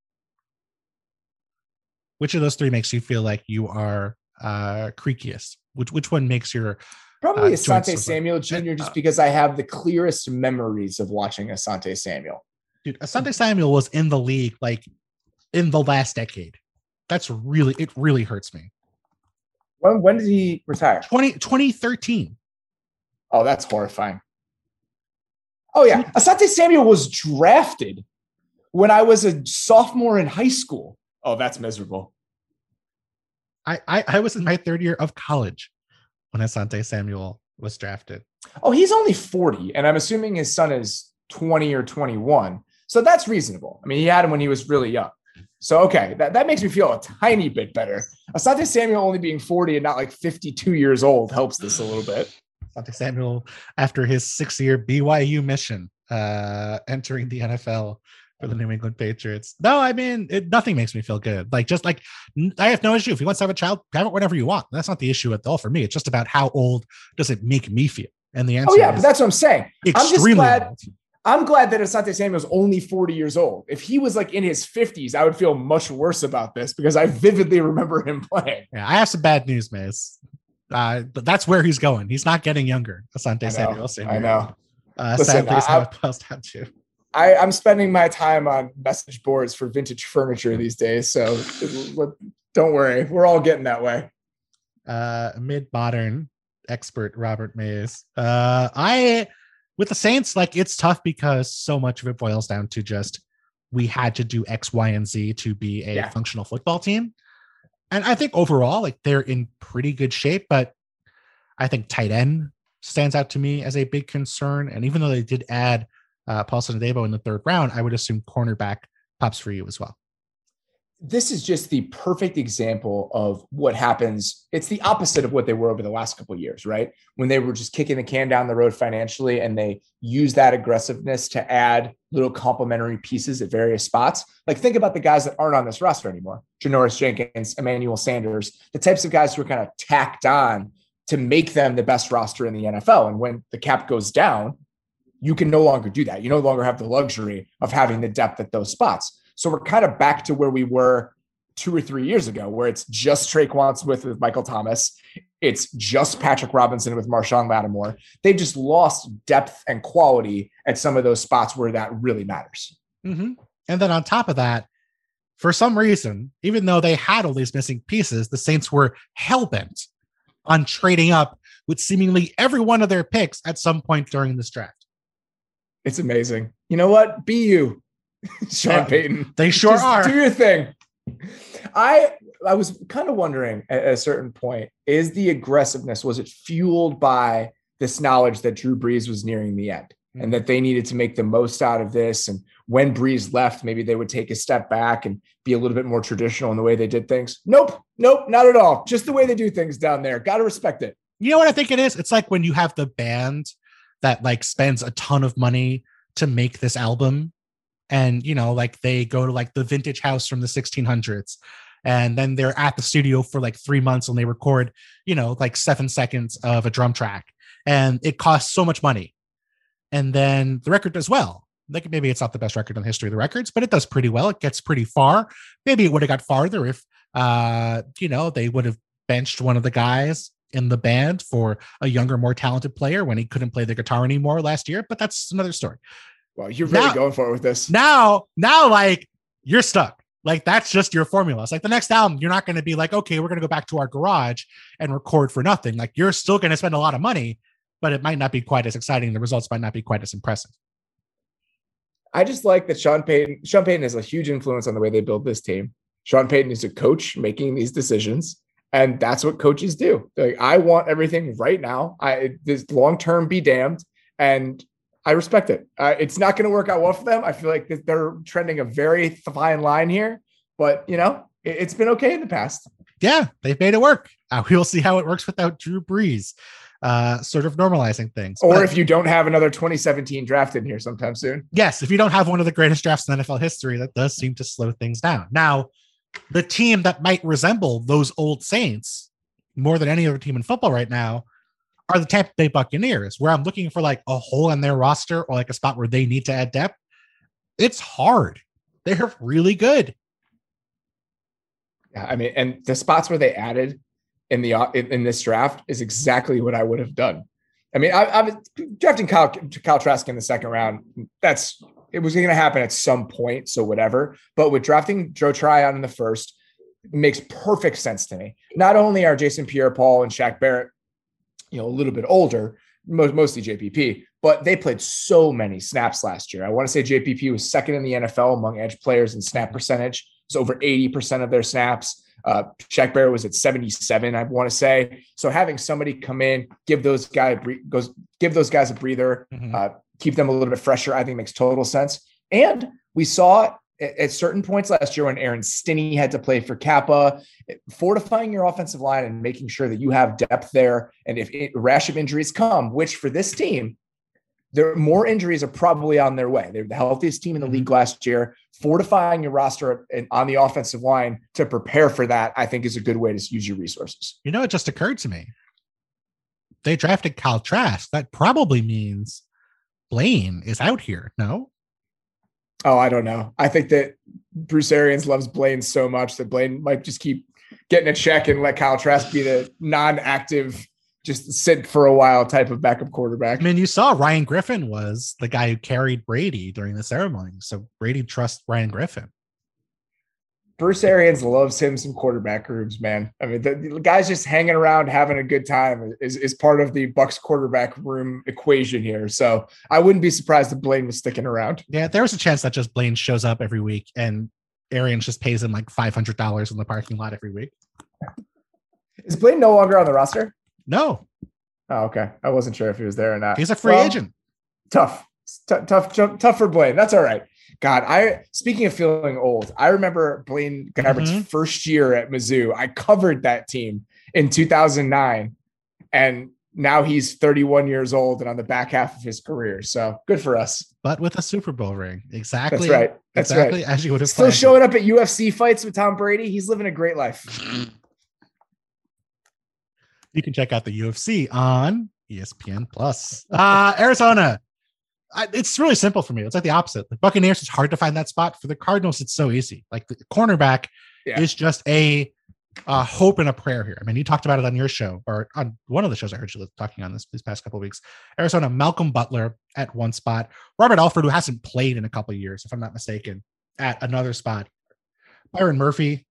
A: Which of those three makes you feel like you are creakiest? Which one makes your
I: probably Asante Samuel Jr. just because I have the clearest memories of watching Asante Samuel.
A: Dude, Asante Samuel was in the league like in the last decade. It really hurts me.
I: When did he retire?
A: 2013.
I: Oh, that's horrifying. Oh yeah. Asante Samuel was drafted when I was a sophomore in high school. Oh, that's miserable.
A: I was in my third year of college when Asante Samuel was drafted.
I: Oh, he's only 40, and I'm assuming his son is 20 or 21. So that's reasonable. I mean, he had him when he was really young. So, okay, that makes me feel a tiny bit better. Asante Samuel only being 40 and not like 52 years old helps this a little bit.
A: Asante Samuel, after his 6-year BYU mission, entering the NFL for the New England Patriots. No, I mean, nothing makes me feel good. I have no issue. If you want to have a child, have it whenever you want. That's not the issue at all for me. It's just about how old does it make me feel? And the answer is
I: but that's what I'm saying.
A: Extremely old.
I: I'm glad that Asante Samuel is only 40 years old. If he was like in his 50s, I would feel much worse about this because I vividly remember him playing.
A: Yeah, I have some bad news, Mace. But that's where he's going. He's not getting younger. Asante Samuel.
I: I know.
A: Sadly, it's not supposed to have to.
I: I'm spending my time on message boards for vintage furniture these days. So don't worry. We're all getting that way.
A: Mid-modern expert Robert Mays. With the Saints, it's tough because so much of it boils down to just we had to do X, Y, and Z to be a functional football team. And I think overall, they're in pretty good shape, but I think tight end stands out to me as a big concern. And even though they did add Paulson Adebo in the third round, I would assume cornerback pops for you as well.
I: This is just the perfect example of what happens. It's the opposite of what they were over the last couple of years, right? When they were just kicking the can down the road financially and they use that aggressiveness to add little complementary pieces at various spots. Think about the guys that aren't on this roster anymore. Janoris Jenkins, Emmanuel Sanders, the types of guys who are kind of tacked on to make them the best roster in the NFL. And when the cap goes down, you can no longer do that. You no longer have the luxury of having the depth at those spots. So we're kind of back to where we were 2 or 3 years ago, where it's just Traquan Smith with Michael Thomas. It's just Patrick Robinson with Marshawn Lattimore. They've just lost depth and quality at some of those spots where that really matters.
A: Mm-hmm. And then on top of that, for some reason, even though they had all these missing pieces, the Saints were hell-bent on trading up with seemingly every one of their picks at some point during this draft.
I: It's amazing. You know what? Be you. Sean Payton.
A: They sure
I: just
A: are.
I: Do your thing. I was kind of wondering at a certain point, is the aggressiveness, was it fueled by this knowledge that Drew Brees was nearing the end and that they needed to make the most out of this? And when Brees left, maybe they would take a step back and be a little bit more traditional in the way they did things. Nope. Nope, not at all. Just the way they do things down there. Got to respect it.
A: You know what I think it is? It's like when you have the band that like spends a ton of money to make this album, and like they go to like the vintage house from the 1600s, and then they're at the studio for like 3 months and they record, like 7 seconds of a drum track, and it costs so much money. And then the record does well. Like maybe it's not the best record in the history of the records, but it does pretty well. It gets pretty far. Maybe it would have got farther if, they would have benched one of the guys in the band for a younger, more talented player when he couldn't play the guitar anymore last year. But that's another story.
I: Well, you're really going for it with this.
A: Now, like you're stuck. Like that's just your formula. It's like the next album, you're not going to be like, okay, we're going to go back to our garage and record for nothing. Like you're still going to spend a lot of money, but it might not be quite as exciting. The results might not be quite as impressive.
I: I just like that Sean Payton has a huge influence on the way they build this team. Sean Payton is a coach making these decisions, and that's what coaches do. Like, I want everything right now. This long-term be damned, and I respect it. It's not going to work out well for them. I feel like they're trending a very fine line here, but it's been okay in the past.
A: Yeah, they've made it work. We'll see how it works without Drew Brees. Sort of normalizing things.
I: Or if you don't have another 2017 draft in here sometime soon.
A: Yes, if you don't have one of the greatest drafts in NFL history, that does seem to slow things down. Now, the team that might resemble those old Saints more than any other team in football right now are the Tampa Bay Buccaneers, where I'm looking for like a hole in their roster or like a spot where they need to add depth. It's hard. They're really good.
I: Yeah, I mean, and the spots where they added in this draft is exactly what I would have done. I mean, I was drafting Kyle Trask in the second round. It was going to happen at some point, so whatever. But with drafting Joe Tryon in the first, it makes perfect sense to me. Not only are Jason Pierre-Paul and Shaq Barrett, a little bit older, mostly JPP, but they played so many snaps last year. I want to say JPP was second in the NFL among edge players in snap percentage. It's over 80% of their snaps. Shaq Barrett was at 77, I want to say. So having somebody come in, give those guys a breather, keep them a little bit fresher, I think makes total sense. And we saw at certain points last year when Aaron Stinney had to play for Kappa, fortifying your offensive line and making sure that you have depth there. And if a rash of injuries come, which for this team, more injuries are probably on their way. They're the healthiest team in the league last year. Fortifying your roster on the offensive line to prepare for that, I think, is a good way to use your resources.
A: It just occurred to me. They drafted Kyle Trask. That probably means Blaine is out here, no?
I: Oh, I don't know. I think that Bruce Arians loves Blaine so much that Blaine might just keep getting a check and let Kyle Trask be the non-active, just sit for a while type of backup quarterback.
A: I mean, you saw Ryan Griffin was the guy who carried Brady during the ceremony. So Brady trusts Ryan Griffin.
I: Bruce Arians loves him some quarterback rooms, man. I mean, the guy's just hanging around, having a good time is part of the Bucs quarterback room equation here. So I wouldn't be surprised if Blaine was sticking around.
A: Yeah, there was a chance that just Blaine shows up every week and Arians just pays him like $500 in the parking lot every week.
I: Is Blaine no longer on the roster?
A: No.
I: Oh, okay. I wasn't sure if he was there or not.
A: He's a free agent.
I: Tough for Blaine. That's all right. God, speaking of feeling old, I remember Blaine Gabbert's first year at Mizzou. I covered that team in 2009, and now he's 31 years old and on the back half of his career. So good for us.
A: But with a Super Bowl ring. Exactly.
I: That's right. That's
A: exactly
I: right.
A: As you would have
I: still showing up at UFC fights with Tom Brady. He's living a great life.
A: You can check out the UFC on ESPN Plus. Arizona. It's really simple for me. It's like the opposite. The Buccaneers, it's hard to find that spot. For the Cardinals, it's so easy. Like the cornerback is just a hope and a prayer here. I mean, you talked about it on your show or on one of the shows I heard you talking on these past couple of weeks. Arizona, Malcolm Butler at one spot. Robert Alford, who hasn't played in a couple of years, if I'm not mistaken, at another spot. Byron Murphy,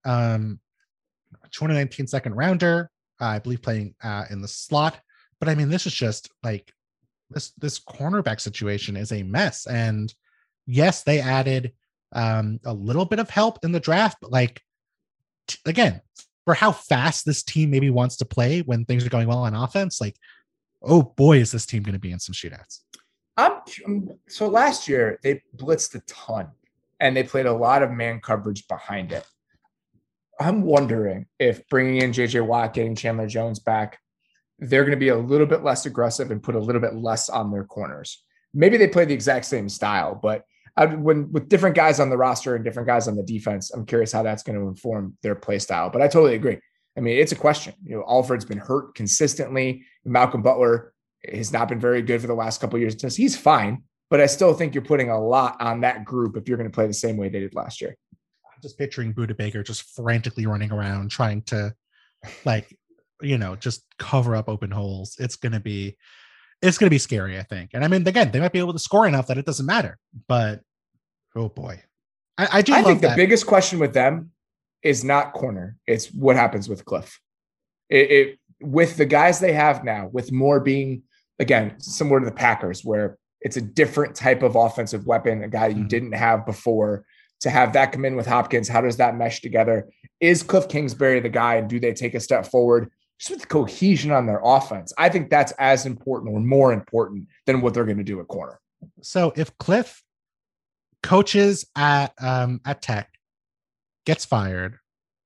A: 2019 second rounder, I believe playing in the slot. But I mean, this is just like, this cornerback situation is a mess. And yes, they added a little bit of help in the draft, but like, again, for how fast this team maybe wants to play when things are going well on offense, like, oh boy, is this team going to be in some shootouts.
I: So last year they blitzed a ton and they played a lot of man coverage behind it. I'm wondering if bringing in JJ Watt, getting Chandler Jones back, they're going to be a little bit less aggressive and put a little bit less on their corners. Maybe they play the exact same style, but when with different guys on the roster and different guys on the defense, I'm curious how that's going to inform their play style. But I totally agree. I mean, it's a question. Alfred's been hurt consistently. Malcolm Butler has not been very good for the last couple of years. He's fine, but I still think you're putting a lot on that group if you're going to play the same way they did last year.
A: I'm just picturing Budda Baker just frantically running around trying to, just cover up open holes. It's going to be scary, I think. And I mean, again, they might be able to score enough that it doesn't matter. But oh boy, I think
I: the biggest question with them is not corner. It's what happens with Cliff. With the guys they have now, with Moore being, again, similar to the Packers, where it's a different type of offensive weapon, a guy that you didn't have before, to have that come in with Hopkins, how does that mesh together? Is Cliff Kingsbury the guy, and do they take a step forward just with the cohesion on their offense? I think that's as important or more important than what they're going to do at corner.
A: So if Cliff coaches at Tech, gets fired,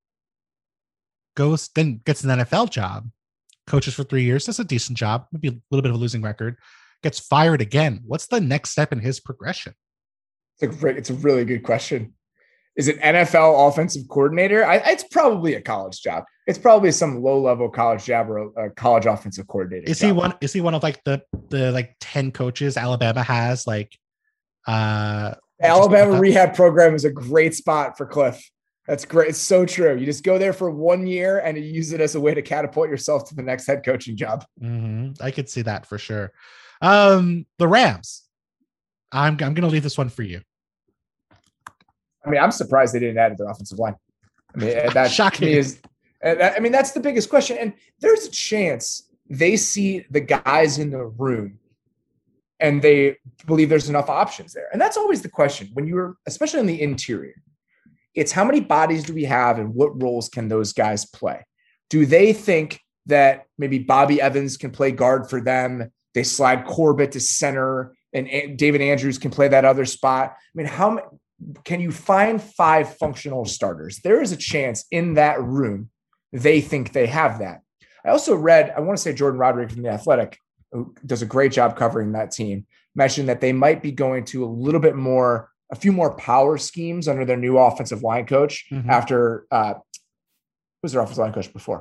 A: gets an NFL job, coaches for 3 years, that's a decent job, maybe a little bit of a losing record, gets fired again, what's the next step in his progression?
I: It's a really good question. Is it NFL offensive coordinator? It's probably a college job. It's probably some low-level college job or a college offensive coordinator.
A: Is he one of like the 10 coaches Alabama has?
I: Alabama rehab program is a great spot for Cliff. That's great. It's so true. You just go there for 1 year and you use it as a way to catapult yourself to the next head coaching job.
A: Mm-hmm. I could see that for sure. The Rams. I'm going to leave this one for you.
I: I mean, I'm surprised they didn't add to their offensive line. I mean, that shocking is. I mean, that's the biggest question. And there's a chance they see the guys in the room and they believe there's enough options there. And that's always the question when you're, especially in the interior. It's how many bodies do we have and what roles can those guys play? Do they think that maybe Bobby Evans can play guard for them? They slide Corbett to center and David Andrews can play that other spot. I mean, how can you find 5 functional starters? There is a chance in that room they think they have that. I also read, I want to say Jordan Rodriguez from The Athletic, who does a great job covering that team, mentioned that they might be going to a few more power schemes under their new offensive line coach after who was their offensive line coach before?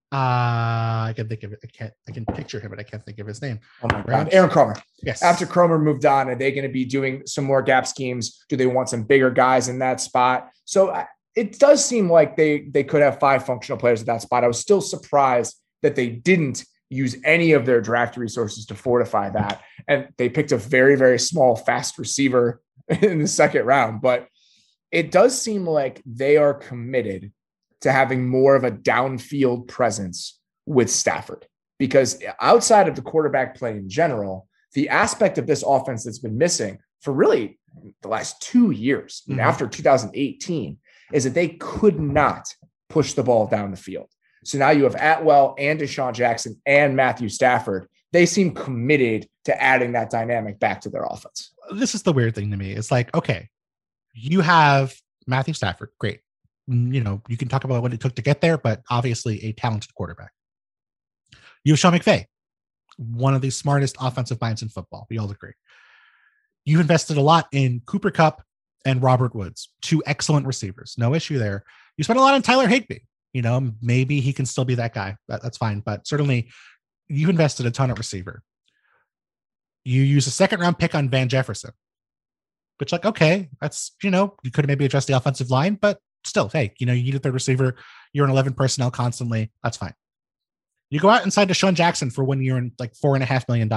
A: I can think of it. I can picture him, but I can't think of his name.
I: Oh my God. Aaron Kromer.
A: Yes.
I: After Kromer moved on, are they going to be doing some more gap schemes? Do they want some bigger guys in that spot? So it does seem like they could have 5 functional players at that spot. I was still surprised that they didn't use any of their draft resources to fortify that. And they picked a very, very small, fast receiver in the second round. But it does seem like they are committed to having more of a downfield presence with Stafford, because outside of the quarterback play in general, the aspect of this offense that's been missing for really the last 2 years, after 2018, is that they could not push the ball down the field. So now you have Atwell and Deshaun Jackson and Matthew Stafford. They seem committed to adding that dynamic back to their offense.
A: This is the weird thing to me. It's like, okay, you have Matthew Stafford. Great. You can talk about what it took to get there, but obviously a talented quarterback. You have Sean McVay, one of the smartest offensive minds in football. We all agree. You've invested a lot in Cooper Kupp and Robert Woods, 2 excellent receivers. No issue there. You spent a lot on Tyler Higbee. Maybe he can still be that guy. That's fine. But certainly you've invested a ton of receiver. You use a 2nd-round pick on Van Jefferson, which okay, that's, you could have maybe addressed the offensive line, but still, hey, you need a 3rd receiver. You're in 11 personnel constantly. That's fine. You go out and sign Deshaun Jackson for 1 year and like $4.5 million.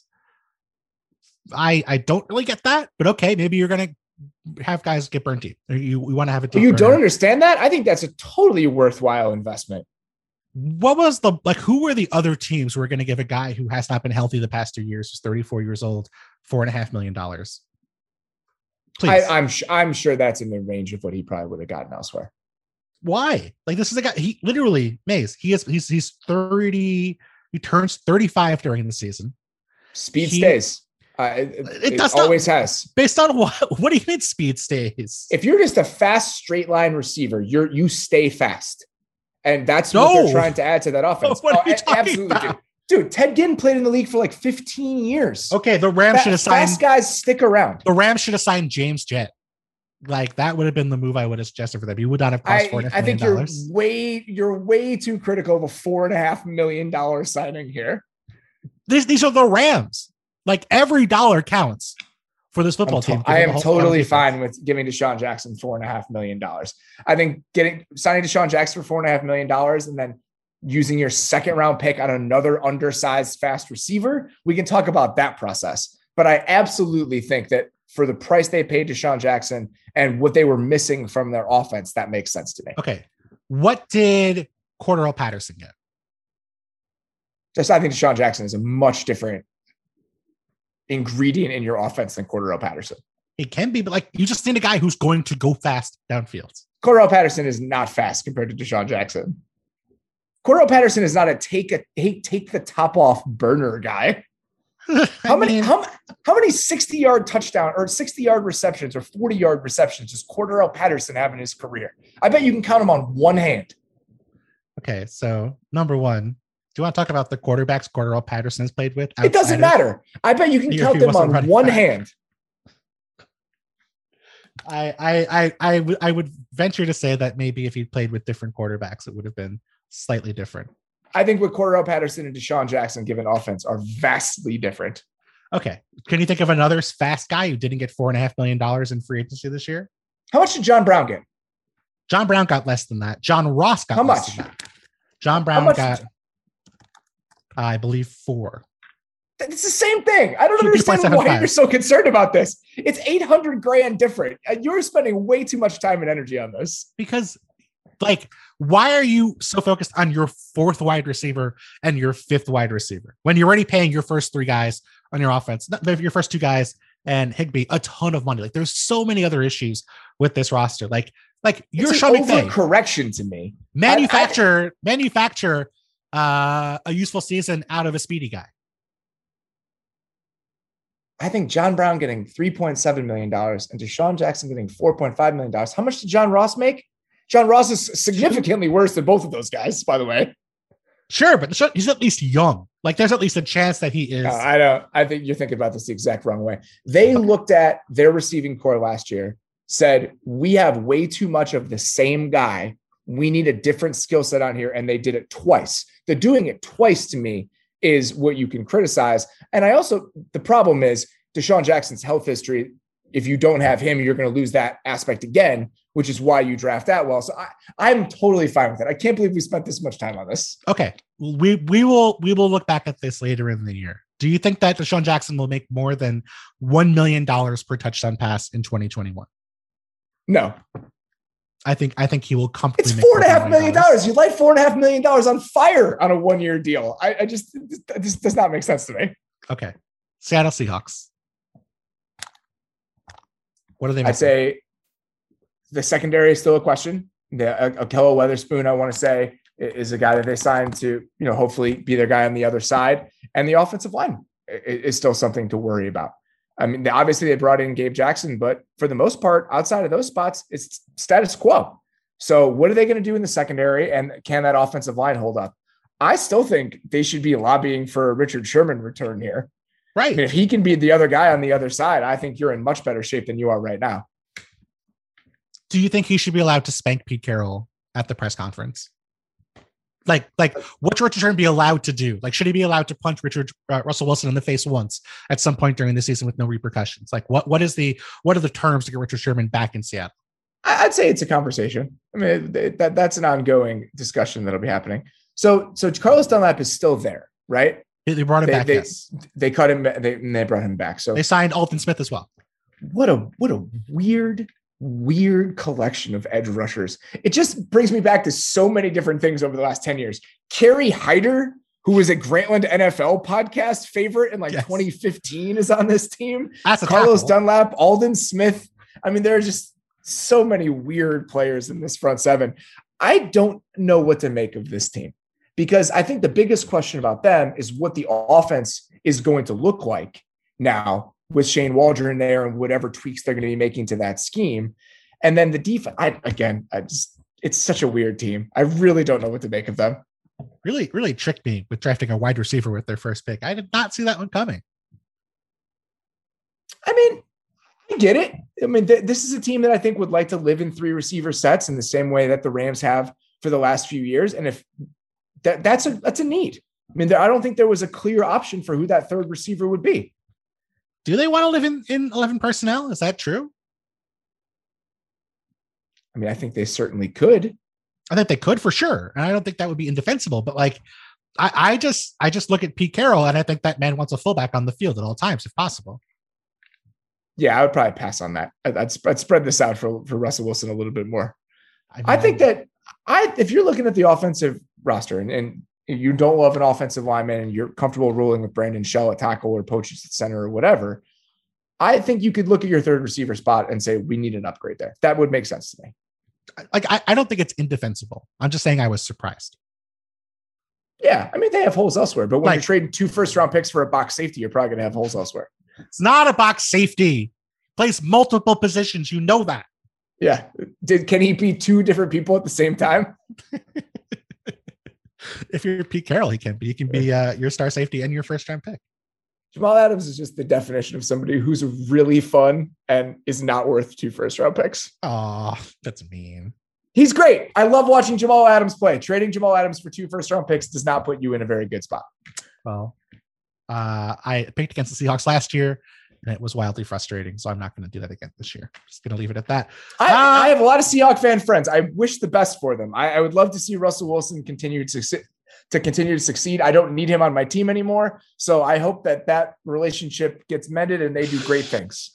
A: I don't really get that, but okay, maybe you're going to have guys get burnt deep. We want to have a
I: You don't understand that? I think that's a totally worthwhile investment.
A: What was who were the other teams who were going to give a guy who has not been healthy the past 2 years, who's 34 years old, $4.5 million? Please.
I: I'm sure that's in the range of what he probably would have gotten elsewhere.
A: Why? This is a guy, he literally, Maze, he's 30, he turns 35 during the season.
I: Speed stays. It does always has.
A: Based on what? What do you mean speed stays?
I: If you're just a fast straight line receiver, you stay fast, and that's what they're trying to add to that offense.
A: What are you talking about?
I: Dude, Ted Ginn played in the league for like 15 years.
A: Okay, the Rams should have signed.
I: Fast guys stick around.
A: The Rams should have signed James Jett. Like that would have been the move I would have suggested for them. You would not have cost $4.5 million. I
I: think you're way too critical of a $4.5 million signing here.
A: These are the Rams. Like every dollar counts for this football team.
I: I am totally fine with giving DeSean Jackson $4.5 million. I think signing DeSean Jackson for $4.5 million and then using your second round pick on another undersized fast receiver, we can talk about that process. But I absolutely think that for the price they paid DeSean Jackson and what they were missing from their offense, that makes sense to me.
A: Okay. What did Cordarrelle Patterson get?
I: I think DeSean Jackson is a much different ingredient in your offense than Cordarrelle Patterson.
A: It can be, but like you just need a guy who's going to go fast downfield.
I: Cordarrelle Patterson is not fast compared to DeSean Jackson. Cordarrelle Patterson is not a take the top off burner guy. How many 60-yard touchdown or 60-yard receptions or 40-yard receptions does Cordarrelle Patterson have in his career? I bet you can count them on one hand.
A: Okay, so number one, do you want to talk about the quarterbacks Cordarrelle Patterson's played with?
I: It doesn't matter. I bet you can count them on one hand.
A: I would venture to say that maybe if he played with different quarterbacks, it would have been slightly different.
I: I think what Cordarrelle Patterson and DeSean Jackson given offense are vastly different.
A: Okay. Can you think of another fast guy who didn't get $4.5 million in free agency this year?
I: How much did John Brown get?
A: John Brown got less than that. John Ross got less than that. John Brown got, I believe, 4.
I: It's the same thing. I don't understand why you're so concerned about this. It's $800,000 different. You're spending way too much time and energy on this.
A: Because, like, why are you so focused on your 4th wide receiver and your 5th wide receiver when you're already paying your first 3 guys on your offense, your first 2 guys and Higbee a ton of money? Like, there's so many other issues with this roster. Like you're showing
I: correction to me.
A: Manufacture a useful season out of a speedy guy.
I: I think John Brown getting $3.7 million and DeSean Jackson getting $4.5 million. How much did John Ross make? John Ross is significantly worse than both of those guys, by the way.
A: Sure, but he's at least young. Like, there's at least a chance that he is.
I: I don't. I think you're thinking about this the exact wrong way. They looked at their receiving core last year, said, we have way too much of the same guy. We need a different skill set on here, and they did it twice. The doing it twice, to me, is what you can criticize. And the problem is DeSean Jackson's health history. If you don't have him, you're going to lose that aspect again, which is why you draft that well. So I'm totally fine with it. I can't believe we spent this much time on this.
A: Okay. We will look back at this later in the year. Do you think that DeSean Jackson will make more than $1 million per touchdown pass in 2021?
I: No.
A: I think he will comfortably.
I: It's $4.5 million. You light $4.5 million on fire on a 1-year deal. This does not make sense to me.
A: Okay. Seattle Seahawks. What are they?
I: I'd say the secondary is still a question. Akello Weatherspoon, I want to say, is a guy that they signed to, hopefully be their guy on the other side. And the offensive line is still something to worry about. I mean, obviously they brought in Gabe Jackson, but for the most part, outside of those spots, it's status quo. So what are they going to do in the secondary? And can that offensive line hold up? I still think they should be lobbying for a Richard Sherman return here.
A: Right.
I: I mean, if he can be the other guy on the other side, I think you're in much better shape than you are right now.
A: Do you think he should be allowed to spank Pete Carroll at the press conference? Like, what should Richard Sherman be allowed to do? Like, should he be allowed to punch Russell Wilson in the face once at some point during the season with no repercussions? Like, what are the terms to get Richard Sherman back in Seattle?
I: I'd say it's a conversation. I mean, that's an ongoing discussion that'll be happening. So Carlos Dunlap is still there, right?
A: They brought him back. Yes.
I: They cut him. They brought him back. So
A: they signed Alton Smith as well.
I: What a weird collection of edge rushers. It just brings me back to so many different things over the last 10 years. Kerry Hyder, who was a Grantland NFL podcast favorite in 2015, is on this team. Carlos Dunlap, Alden Smith. I mean, there are just so many weird players in this front seven. I don't know what to make of this team, because I think the biggest question about them is what the offense is going to look like now with Shane Waldron there and whatever tweaks they're going to be making to that scheme. And then the defense, it's such a weird team. I really don't know what to make of them.
A: Really, really tricked me with drafting a wide receiver with their first pick. I did not see that one coming.
I: I mean, I get it. I mean, this is a team that I think would like to live in 3 receiver sets in the same way that the Rams have for the last few years. And if that's a need. I mean, I don't think there was a clear option for who that third receiver would be.
A: Do they want to live in 11 personnel? Is that true?
I: I mean, I think they certainly could.
A: I think they could for sure. And I don't think that would be indefensible, but like, I just look at Pete Carroll and I think that man wants a fullback on the field at all times, if possible.
I: Yeah, I would probably pass on that. I'd spread this out for Russell Wilson a little bit more. I think that if you're looking at the offensive roster and you don't love an offensive lineman and you're comfortable rolling with Brandon Shell at tackle or Poaches at center or whatever, I think you could look at your third receiver spot and say, we need an upgrade there. That would make sense to me.
A: Like, I don't think it's indefensible. I'm just saying I was surprised.
I: Yeah. I mean, they have holes elsewhere, but when you're trading 2 first-round picks for a box safety, you're probably going to have holes elsewhere.
A: It's not a box safety. Plays multiple positions. You know that.
I: Yeah. Can he be 2 different people at the same time?
A: If you're Pete Carroll, he can be. He can be your star safety and your first-round pick.
I: Jamal Adams is just the definition of somebody who's really fun and is not worth 2 first-round picks.
A: Oh, that's mean.
I: He's great. I love watching Jamal Adams play. Trading Jamal Adams for 2 first-round picks does not put you in a very good spot.
A: Well, I picked against the Seahawks last year, and it was wildly frustrating. So I'm not going to do that again this year. Just going to leave it at that.
I: I have a lot of Seahawks fan friends. I wish the best for them. I would love to see Russell Wilson continue to succeed. I don't need him on my team anymore. So I hope that relationship gets mended and they do great things.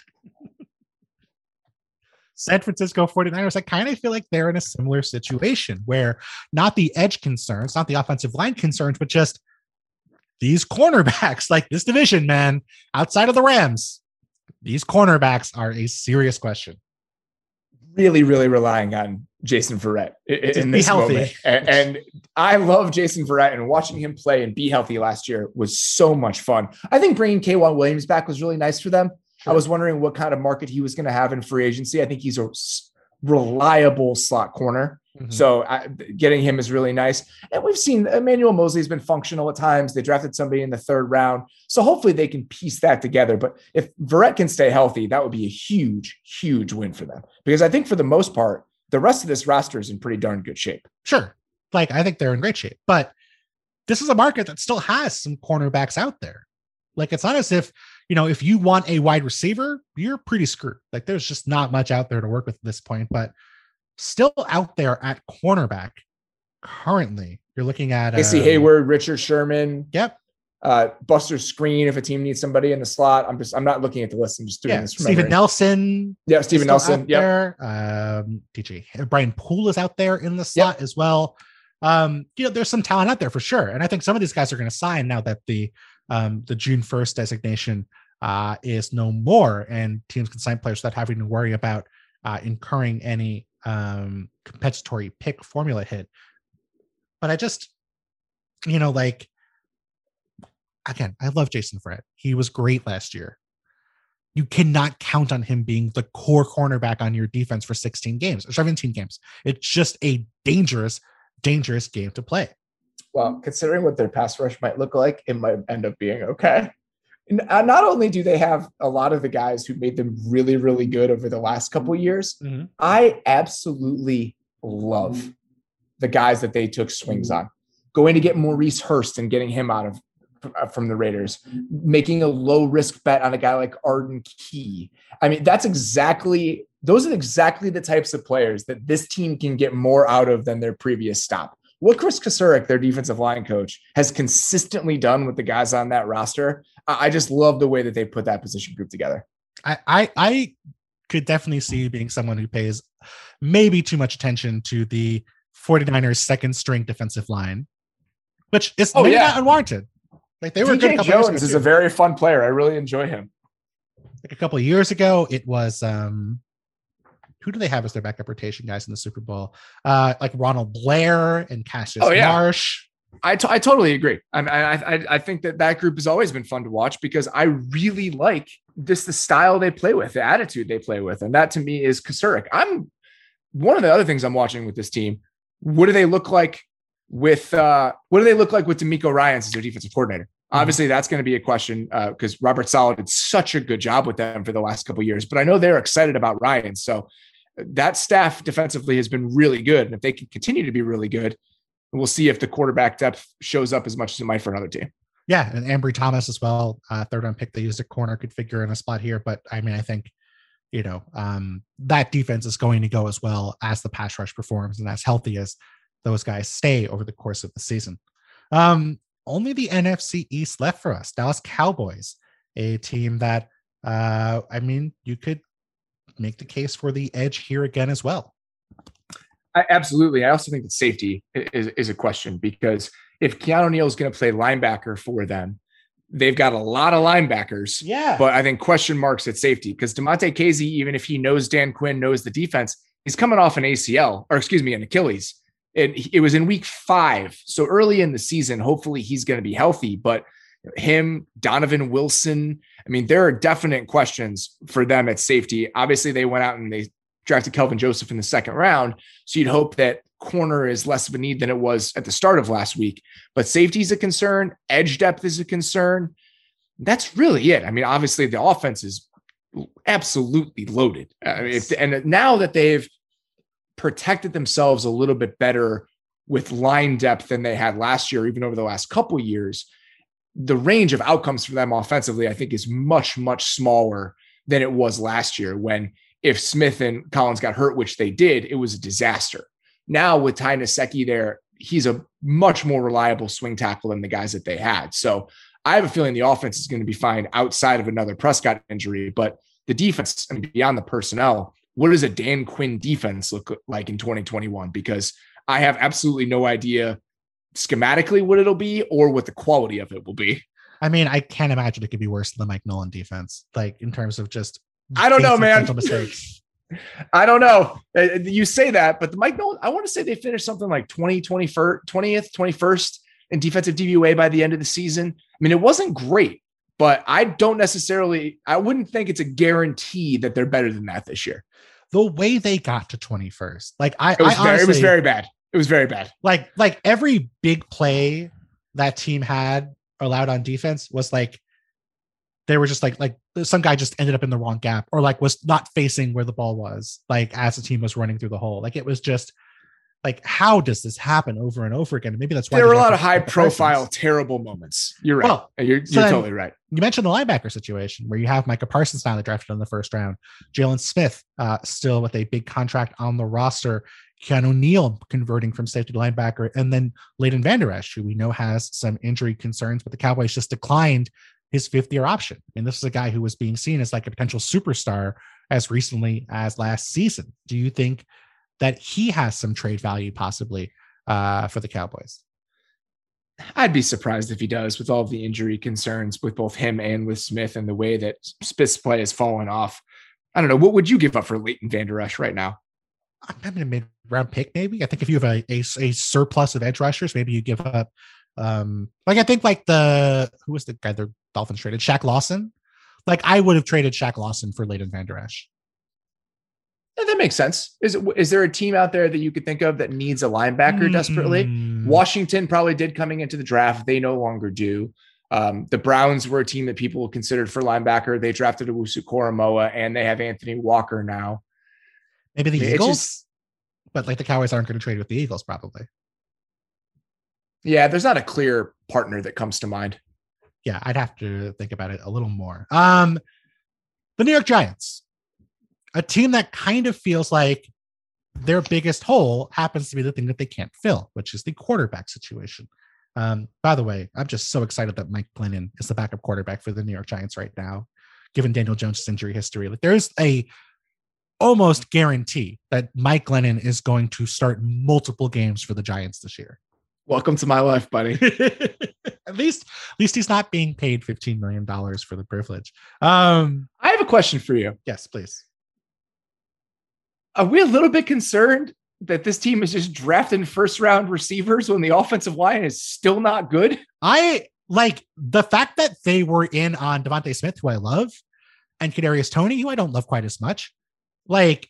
A: San Francisco 49ers, I kind of feel like they're in a similar situation where not the edge concerns, not the offensive line concerns, but just these cornerbacks, like this division, man, outside of the Rams, these cornerbacks are a serious question. Really, really relying on Jason Verrett in this moment. And I love Jason Verrett, and watching him play and be healthy last year was so much fun. I think bringing K'Wan Williams back was really nice for them. Sure. I was wondering what kind of market he was going to have in free agency. I think he's a reliable slot corner. Mm-hmm. So getting him is really nice. And we've seen Emmanuel Mosley has been functional at times. They drafted somebody in the 3rd round. So hopefully they can piece that together. But if Verrett can stay healthy, that would be a huge, huge win for them. Because I think for the most part, the rest of this roster is in pretty darn good shape. Sure. Like, I think they're in great shape. But this is a market that still has some cornerbacks out there. Like, it's not as if, if you want a wide receiver, you're pretty screwed. Like, there's just not much out there to work with at this point. But still out there at cornerback currently, you're looking at Casey Hayward, Richard Sherman. Yep. Buster Screen if a team needs somebody in the slot. I'm not looking at the list. I'm just doing this. Steven Nelson. Yeah, Steven Nelson. Yeah. DJ Brian Poole is out there in the slot as well. There's some talent out there for sure. And I think some of these guys are going to sign now that the June 1st designation is no more, and teams can sign players without having to worry about incurring any compensatory pick formula hit. But I just, again, I love Jason Verrett. He was great last year. You cannot count on him being the core cornerback on your defense for 16 games or 17 games. It's just a dangerous, dangerous game to play. Well, considering what their pass rush might look like, it might end up being okay. Not only do they have a lot of the guys who made them really, really good over the last couple of years, mm-hmm. I absolutely love the guys that they took swings on. Going to get Maurice Hurst and getting him out of from the Raiders, making a low risk bet on a guy like Arden Key. I mean, those are exactly the types of players that this team can get more out of than their previous stop. What Chris Kasurek, their defensive line coach, has consistently done with the guys on that roster, I just love the way that they put that position group together. I could definitely see being someone who pays maybe too much attention to the 49ers second string defensive line, which is not unwarranted. Like, they were DJ good. Jones is a very fun player. I really enjoy him. Like a couple of years ago, it was who do they have as their backup rotation guys in the Super Bowl? Like Ronald Blair and Cassius Marsh.
I: I totally agree. I think that group has always been fun to watch because I really like the style they play with, the attitude they play with. And that to me is Kocurek. One of the other things I'm watching with this team. What do they look like with DeMeco Ryans as their defensive coordinator? Obviously that's going to be a question because Robert Saleh did such a good job with them for the last couple of years, but I know they're excited about Ryan. So that staff defensively has been really good. And if they can continue to be really good, we'll see if the quarterback depth shows up as much as it might for another team.
A: Yeah. And Ambry Thomas as well. Third round pick. They used a corner, could figure in a spot here. But I mean, I think, that defense is going to go as well as the pass rush performs and as healthy as those guys stay over the course of the season. Only the NFC East left for us. Dallas Cowboys, a team that, you could make the case for the edge here again as well.
I: Absolutely. I also think that safety is a question because if Keanu Neal is going to play linebacker for them, they've got a lot of linebackers.
A: Yeah.
I: But I think question marks at safety because Damontae Kazee, even if he knows Dan Quinn, knows the defense, he's coming off an an Achilles. And it was in week 5. So early in the season, hopefully he's going to be healthy. But him, Donovan Wilson, there are definite questions for them at safety. Obviously, they went out and they drafted Kelvin Joseph in the 2nd round. So you'd hope that corner is less of a need than it was at the start of last week. But safety is a concern. Edge depth is a concern. That's really it. Obviously, the offense is absolutely loaded. And now that they've protected themselves a little bit better with line depth than they had last year, even over the last couple of years, the range of outcomes for them offensively, I think, is much, much smaller than it was last year when if Smith and Collins got hurt, which they did, it was a disaster. Now with Ty Nsekhe there, he's a much more reliable swing tackle than the guys that they had. So I have a feeling the offense is going to be fine outside of another Prescott injury, but the defense, beyond the personnel, what does a Dan Quinn defense look like in 2021? Because I have absolutely no idea schematically what it'll be or what the quality of it will be.
A: I can't imagine it could be worse than the Mike Nolan defense, like in terms of just,
I: I don't know, man.
A: Mistakes.
I: I don't know. You say that, but the Mike Nolan, I want to say they finished something like 20th, 21st in defensive DVOA by the end of the season. It wasn't great, but I wouldn't think it's a guarantee that they're better than that this year.
A: The way they got to 21st,
I: it was very bad. It was very bad.
A: Like every big play that team had allowed on defense was like, they were just like some guy just ended up in the wrong gap or was not facing where the ball was, as the team was running through the hole. It was just how does this happen over and over again? Maybe that's why
I: there were a lot of high profile, terrible moments. You're right.
A: Well,
I: you're totally right.
A: You mentioned the linebacker situation where you have Micah Parsons finally drafted in the 1st round, Jalen Smith still with a big contract on the roster, Keanu Neal converting from safety to linebacker, and then Leighton Vander Esch, who we know has some injury concerns, but the Cowboys just declined his 5th-year option. This is a guy who was being seen as a potential superstar as recently as last season. Do you think that he has some trade value possibly for the Cowboys?
I: I'd be surprised if he does with all of the injury concerns with both him and with Smith and the way that Smith's play has fallen off. I don't know. What would you give up for Leighton Vander Esch right now?
A: I'm in a mid-round pick, maybe. I think if you have a surplus of edge rushers, maybe you give up I think who was the guy the Dolphins traded? Shaq Lawson. I would have traded Shaq Lawson for Leighton Vander Esch.
I: Yeah, that makes sense. Is there a team out there that you could think of that needs a linebacker desperately? Washington probably did coming into the draft. They no longer do. The Browns were a team that people considered for linebacker. They drafted Owusu Koramoah and they have Anthony Walker now.
A: Maybe the Eagles, but the Cowboys aren't going to trade with the Eagles probably.
I: Yeah, there's not a clear partner that comes to mind.
A: Yeah, I'd have to think about it a little more. The New York Giants, a team that kind of feels like their biggest hole happens to be the thing that they can't fill, which is the quarterback situation. By the way, I'm just so excited that Mike Glennon is the backup quarterback for the New York Giants right now, given Daniel Jones' injury history. There's a almost guarantee that Mike Glennon is going to start multiple games for the Giants this year.
I: Welcome to my life, buddy.
A: At least he's not being paid $15 million for the privilege.
I: I have a question for you.
A: Yes, please.
I: Are we a little bit concerned that this team is just drafting first round receivers when the offensive line is still not good?
A: I like the fact that they were in on Devontae Smith, who I love, and Kadarius Toney, who I don't love quite as much. Like,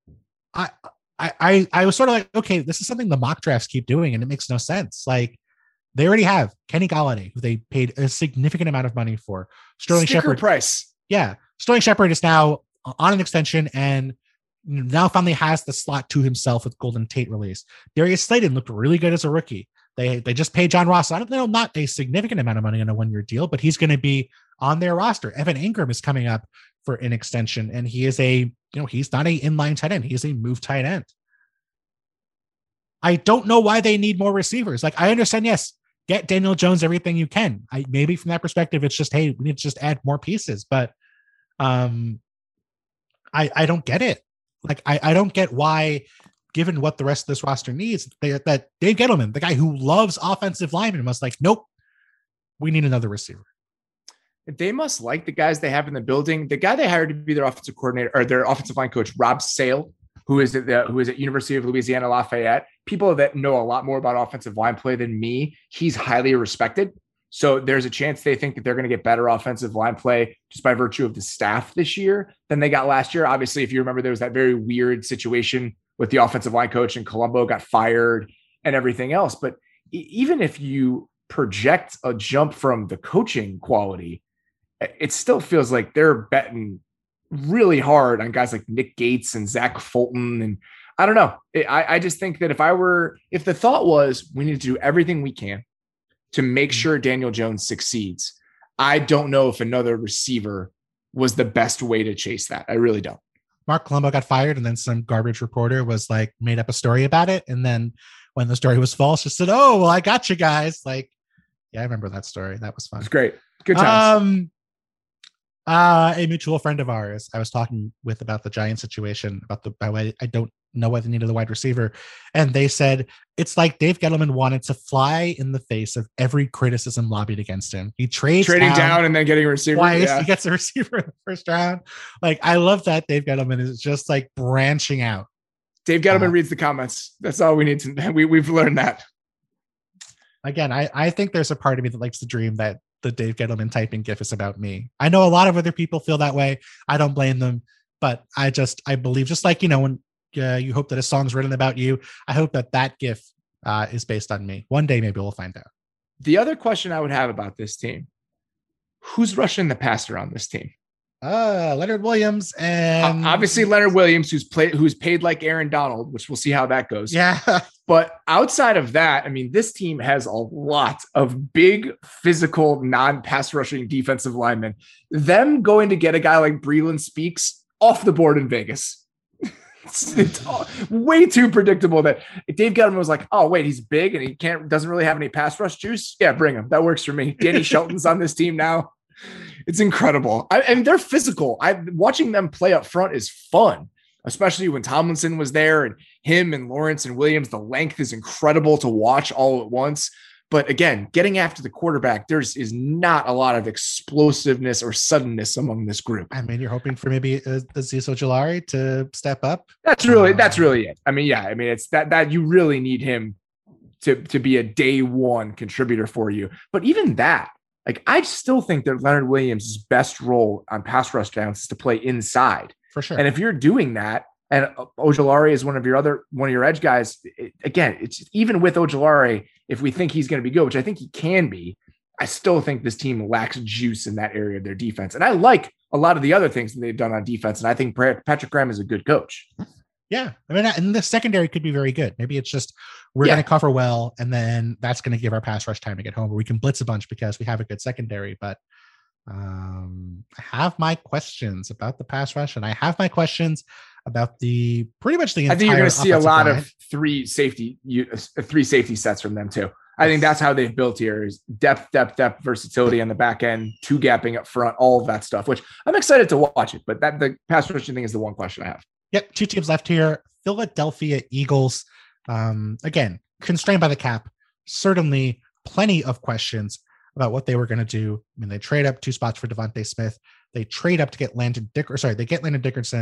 A: I was sort of like, okay, this is something the mock drafts keep doing, and it makes no sense. Like, they already have Kenny Galladay, who they paid a significant amount of money for. Sterling Shepard
I: price.
A: Yeah. Sterling Shepard is now on an extension and now finally has the slot to himself with Golden Tate release. Darius Slayton looked really good as a rookie. They just paid John Ross. I don't know, not a significant amount of money on a 1-year deal, but he's going to be on their roster. Evan Ingram is coming up for an extension, and he is he's not a inline tight end. He is a move tight end. I don't know why they need more receivers. Like, I understand, yes, get Daniel Jones everything you can. Maybe from that perspective, it's just, hey, we need to just add more pieces. But I don't get it. Like, I don't get why, given what the rest of this roster needs, that Dave Gettleman, the guy who loves offensive linemen, was like, nope, we need another receiver.
I: They must like the guys they have in the building. The guy they hired to be their offensive coordinator or their offensive line coach, Rob Sale, who is at University of Louisiana Lafayette. People that know a lot more about offensive line play than me. He's highly respected. So there's a chance they think that they're going to get better offensive line play just by virtue of the staff this year than they got last year. Obviously, if you remember, there was that very weird situation with the offensive line coach and Colombo got fired and everything else. But even if you project a jump from the coaching quality, it still feels like they're betting really hard on guys like Nick Gates and Zach Fulton. And I don't know. I just think that if the thought was we need to do everything we can to make sure Daniel Jones succeeds, I don't know if another receiver was the best way to chase that. I really don't.
A: Mark Colombo got fired, and then some garbage reporter was like, made up a story about it. And then when the story was false, just said, oh, well, I got you guys. Like, yeah, I remember that story. That was fun.
I: It's great. Good times.
A: A mutual friend of ours I was talking with about the Giants situation, about I don't know why they needed a wide receiver. And they said, it's like Dave Gettleman wanted to fly in the face of every criticism lobbied against him. He trading
I: down and then getting a receiver.
A: Twice.
I: Yeah.
A: He gets a receiver in the first round. Like, I love that Dave Gettleman is just like branching out.
I: Dave Gettleman reads the comments. That's all we need to, we've learned that.
A: Again, I think there's a part of me that likes to dream that the Dave Gettleman typing GIF is about me. I know a lot of other people feel that way. I don't blame them, but I believe, just like, when you hope that a song's written about you, I hope that GIF is based on me. One day, maybe we'll find out.
I: The other question I would have about this team, who's rushing the passer on this team?
A: Leonard Williams, and
I: obviously Leonard Williams, who's paid like Aaron Donald, which we'll see how that goes.
A: Yeah.
I: But outside of that, I mean, this team has a lot of big physical, non-pass rushing defensive linemen. Them going to get a guy like Breeland Speaks off the board in Vegas. It's way too predictable that Dave Gettleman was like, oh, wait, he's big and he doesn't really have any pass rush juice. Yeah, bring him. That works for me. Danny Shelton's on this team now. It's incredible. And they're physical. Watching them play up front is fun, especially when Tomlinson was there and him and Lawrence and Williams. The length is incredible to watch all at once. But again, getting after the quarterback, is not a lot of explosiveness or suddenness among this group.
A: I mean, you're hoping for maybe Azeez Ojulari to step up.
I: That's really it. I mean, yeah, I mean, it's that you really need him to be a day one contributor for you. But even that, like, I still think that Leonard Williams' best role on pass rush downs is to play inside.
A: For sure.
I: And if you're doing that, and Ojulari is one of your edge guys, it's even with Ojulari, if we think he's going to be good, which I think he can be, I still think this team lacks juice in that area of their defense. And I like a lot of the other things that they've done on defense. And I think Patrick Graham is a good coach.
A: Yeah. I mean, and the secondary could be very good. Maybe it's just, we're going to cover well, and then that's going to give our pass rush time to get home, or we can blitz a bunch because we have a good secondary. But I have my questions about the pass rush, and I have my questions about pretty much the entire.
I: I think you're going to see a lot
A: line.
I: of three safety sets from them too. I think that's how they've built here is depth, versatility on the back end, two gapping up front, all of that stuff, which I'm excited to watch it. But the pass rushing thing is the one question I have.
A: Yep. Two teams left here. Philadelphia Eagles. Again, constrained by the cap, certainly plenty of questions about what they were going to do. I mean, they trade up 2 spots for Devontae Smith. They trade up to get Landon Dickerson. They get Landon Dickerson.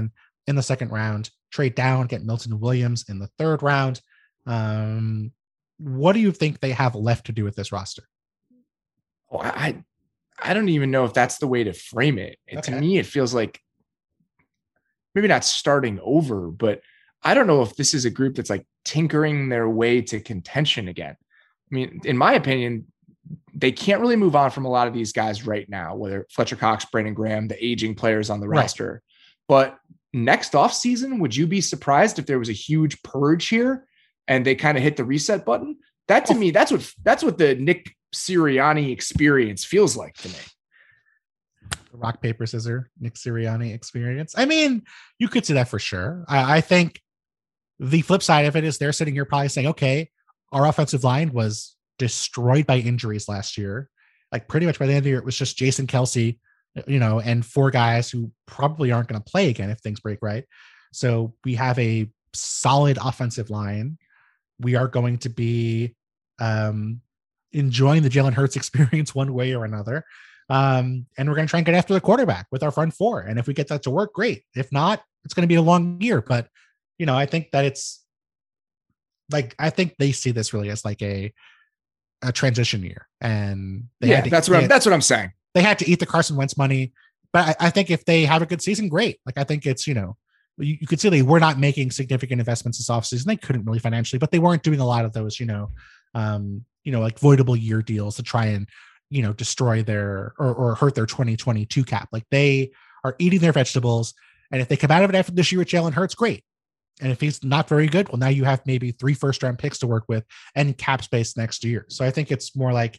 A: in the second round, trade down, get Milton Williams in the third round. What do you think they have left to do with this roster?
I: Oh, I don't even know if that's the way to frame it. To me, it feels like maybe not starting over, but I don't know if this is a group that's like tinkering their way to contention again. I mean, in my opinion, they can't really move on from a lot of these guys right now, whether Fletcher Cox, Brandon Graham, the aging players on the roster. But next off season, would you be surprised if there was a huge purge here and they kind of hit the reset button? That to me, that's what the Nick Sirianni experience feels like to me.
A: Rock, paper, scissors, Nick Sirianni experience. I mean, you could see that for sure. I think the flip side of it is they're sitting here probably saying, okay, our offensive line was destroyed by injuries last year. Like pretty much by the end of the year, it was just Jason Kelce, and 4 guys who probably aren't going to play again if things break right. So we have a solid offensive line. We are going to be enjoying the Jalen Hurts experience one way or another. And we're going to try and get after the quarterback with our front 4. And if we get that to work, great. If not, it's going to be a long year. But, I think that it's like, I think they see this really as like a transition year. And
I: that's what I'm saying.
A: They had to eat the Carson Wentz money. But I think if they have a good season, great. Like, I think it's, you could see they were not making significant investments this offseason. They couldn't really financially, but they weren't doing a lot of those, like voidable year deals to try and, destroy their or hurt their 2022 cap. Like they are eating their vegetables. And if they come out of it after this year with Jalen Hurts, great. And if he's not very good, well, now you have maybe 3 first-round picks to work with and cap space next year. So I think it's more like,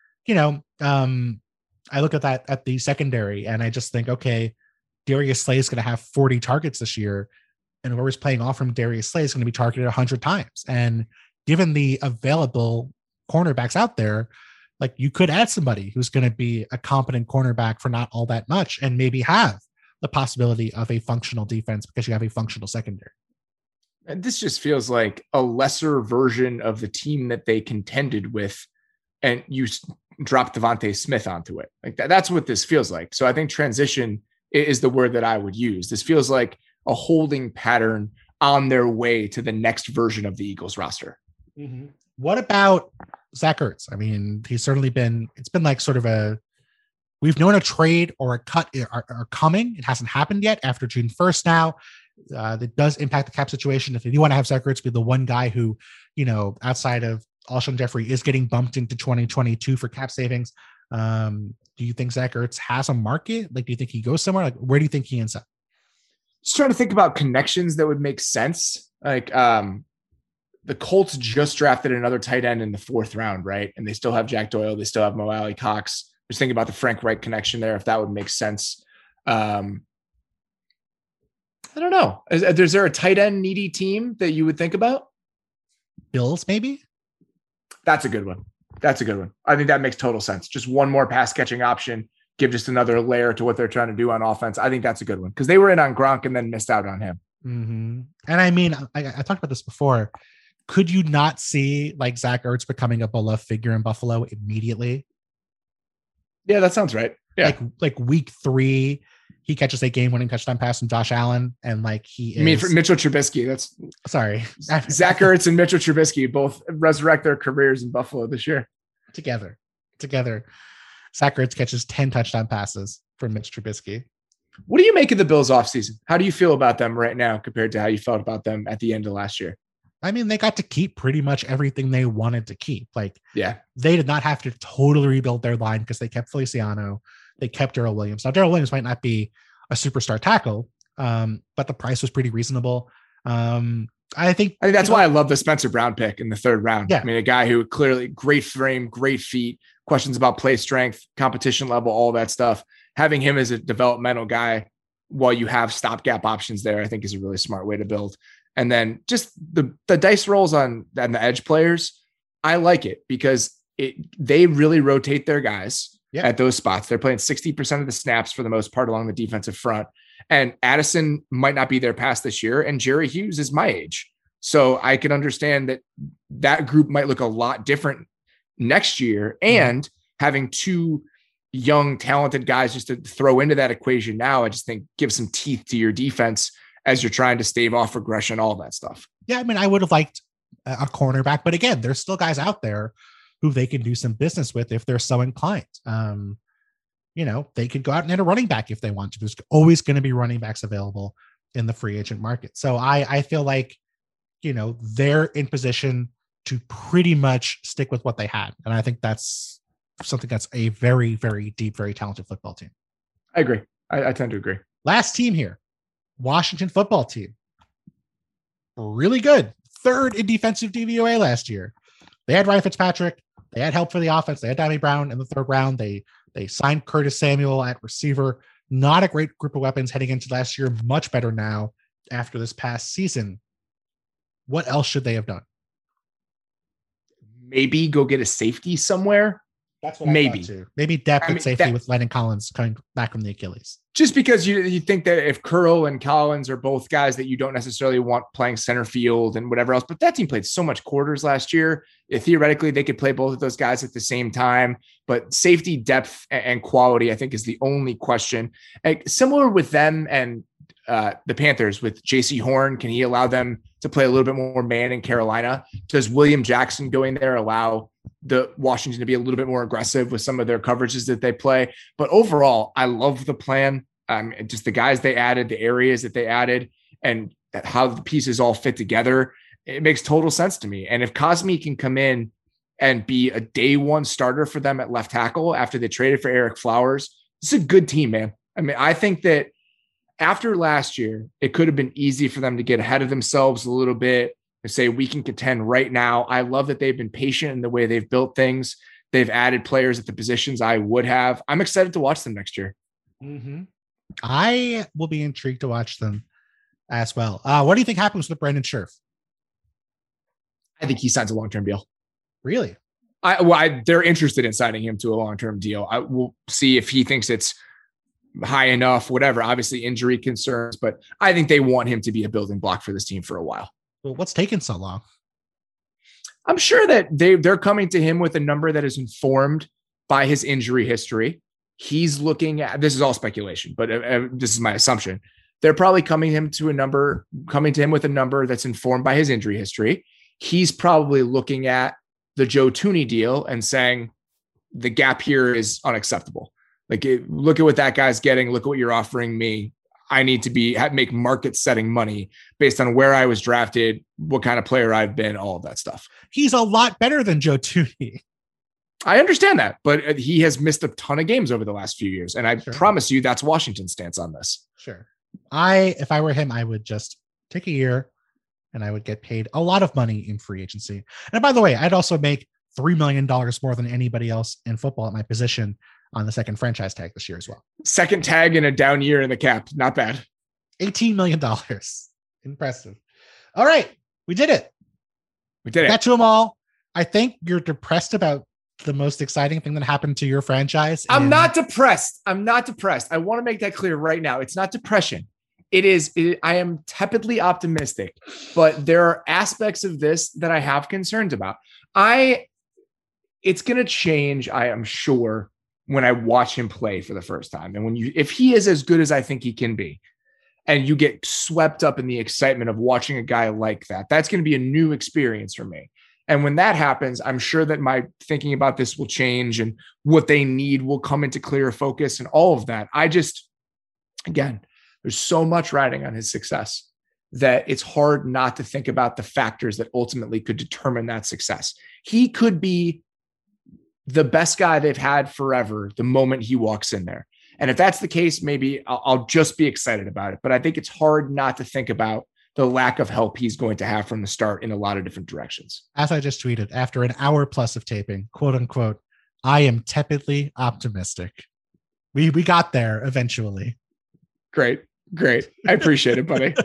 A: I look at that at the secondary and I just think, okay, Darius Slay is going to have 40 targets this year. And whoever's playing off from Darius Slay is going to be targeted 100 times. And given the available cornerbacks out there, like you could add somebody who's going to be a competent cornerback for not all that much and maybe have the possibility of a functional defense because you have a functional secondary.
I: And this just feels like a lesser version of the team that they contended with, and you drop Devontae Smith onto it. Like that's what this feels like. So I think transition is the word that I would use. This feels like a holding pattern on their way to the next version of the Eagles roster.
A: Mm-hmm. What about Zach Ertz? I mean, it's been like sort of we've known a trade or a cut are coming. It hasn't happened yet after June 1st now. That does impact the cap situation. If you want to have Zach Ertz be the one guy who, outside of Alshon Jeffrey is getting bumped into 2022 for cap savings. Do you think Zach Ertz has a market? Like, do you think he goes somewhere? Like, where do you think he ends up?
I: Just trying to think about connections that would make sense. Like, the Colts just drafted another tight end in the 4th round, right? And they still have Jack Doyle. They still have Mo Alley Cox. Just thinking about the Frank Reich connection there, if that would make sense. I don't know. Is there a tight end needy team that you would think about?
A: Bills, maybe?
I: That's a good one. I think that makes total sense. Just one more pass catching option, give just another layer to what they're trying to do on offense. I think that's a good one because they were in on Gronk and then missed out on him.
A: Mm-hmm. And I mean, I talked about this before. Could you not see like Zach Ertz becoming a beloved figure in Buffalo immediately?
I: Yeah, that sounds right. Yeah.
A: Like week 3, he catches a game-winning touchdown pass from Josh Allen, and like
I: I mean, for Mitchell Trubisky, that's
A: sorry.
I: Zach Ertz and Mitchell Trubisky both resurrect their careers in Buffalo this year.
A: Together. Zach Ertz catches 10 touchdown passes from Mitch Trubisky.
I: What do you make of the Bills offseason? How do you feel about them right now compared to how you felt about them at the end of last year?
A: I mean, they got to keep pretty much everything they wanted to keep. Like,
I: yeah,
A: they did not have to totally rebuild their line because they kept Feliciano. They kept Darrell Williams. Now, Darrell Williams might not be a superstar tackle, but the price was pretty reasonable. I think
I: that's why I love the Spencer Brown pick in the 3rd round.
A: Yeah.
I: I mean, a guy who clearly great frame, great feet, questions about play strength, competition level, all that stuff. Having him as a developmental guy while you have stopgap options there, I think is a really smart way to build. And then just the dice rolls on the edge players. I like it because they really rotate their guys at those spots. They're playing 60% of the snaps for the most part along the defensive front. And Addison might not be there past this year. And Jerry Hughes is my age. So I can understand that group might look a lot different next year. And having 2 young, talented guys just to throw into that equation now, I just think gives some teeth to your defense as you're trying to stave off regression, all that stuff.
A: Yeah, I mean, I would have liked a cornerback, but again, there's still guys out there who they can do some business with if they're so inclined. They could go out and get a running back if they want to. There's always going to be running backs available in the free agent market. So I feel like, they're in position to pretty much stick with what they had. And I think that's something that's a very, very deep, very talented football team.
I: I agree. I tend to agree.
A: Last team here, Washington football team. Really good. Third in defensive DVOA last year. They had Ryan Fitzpatrick. They had help for the offense. They had Donnie Brown in the third round. They signed Curtis Samuel at receiver. Not a great group of weapons heading into last year. Much better now after this past season. What else should they have done?
I: Maybe go get a safety somewhere.
A: That's what I thought too. Maybe depth at safety with Lennon Collins coming back from the Achilles.
I: Just because you think that if Curl and Collins are both guys that you don't necessarily want playing center field and whatever else, but that team played so much quarters last year. Theoretically, they could play both of those guys at the same time, but safety depth and quality, I think, is the only question. Similar with them and the Panthers with JC Horn. Can he allow them to play a little bit more man in Carolina? Does William Jackson going there allow the Washington to be a little bit more aggressive with some of their coverages that they play? But overall, I love the plan. Just the guys they added, the areas that they added, and how the pieces all fit together. It makes total sense to me. And if Cosme can come in and be a day one starter for them at left tackle after they traded for Eric Flowers, it's a good team, man. I mean, I think that after last year, it could have been easy for them to get ahead of themselves a little bit and say, we can contend right now. I love that they've been patient in the way they've built things. They've added players at the positions I would have. I'm excited to watch them next year.
A: Mm-hmm. I will be intrigued to watch them as well. What do you think happens with Brandon Scherf?
I: I think he signs a long-term deal.
A: Really?
I: They're interested in signing him to a long-term deal. I will see if he thinks it's high enough, whatever, obviously injury concerns, but I think they want him to be a building block for this team for a while.
A: Well, what's taken so long?
I: I'm sure that they're coming to him with a number that is informed by his injury history. He's looking at, this is all speculation, but this is my assumption. They're probably coming to him with a number that's informed by his injury history. He's probably looking at the Joe Thuney deal and saying the gap here is unacceptable. Look at what that guy's getting. Look at what you're offering me. I need to make market setting money based on where I was drafted, what kind of player I've been, all of that stuff.
A: He's a lot better than Joe Thuney.
I: I understand that, but he has missed a ton of games over the last few years. And I promise you that's Washington's stance on this.
A: Sure. If I were him, I would just take a year and I would get paid a lot of money in free agency. And by the way, I'd also make $3 million more than anybody else in football at my position on the second franchise tag this year as well.
I: Second tag in a down year in the cap. Not bad.
A: $18 million. Impressive. All right. We did it. Got to them all. I think you're depressed about the most exciting thing that happened to your franchise.
I: I'm not depressed. I want to make that clear right now. It's not depression. I am tepidly optimistic, but there are aspects of this that I have concerns about. It's going to change, I am sure, when I watch him play for the first time. And if he is as good as I think he can be, and you get swept up in the excitement of watching a guy like that, that's going to be a new experience for me. And when that happens, I'm sure that my thinking about this will change and what they need will come into clearer focus and all of that. Again, there's so much riding on his success that it's hard not to think about the factors that ultimately could determine that success. He could be the best guy they've had forever the moment he walks in there. And if that's the case, maybe I'll just be excited about it. But I think it's hard not to think about the lack of help he's going to have from the start in a lot of different directions.
A: As I just tweeted, after an hour plus of taping, quote unquote, I am tepidly optimistic. We got there eventually.
I: Great. I appreciate it, buddy.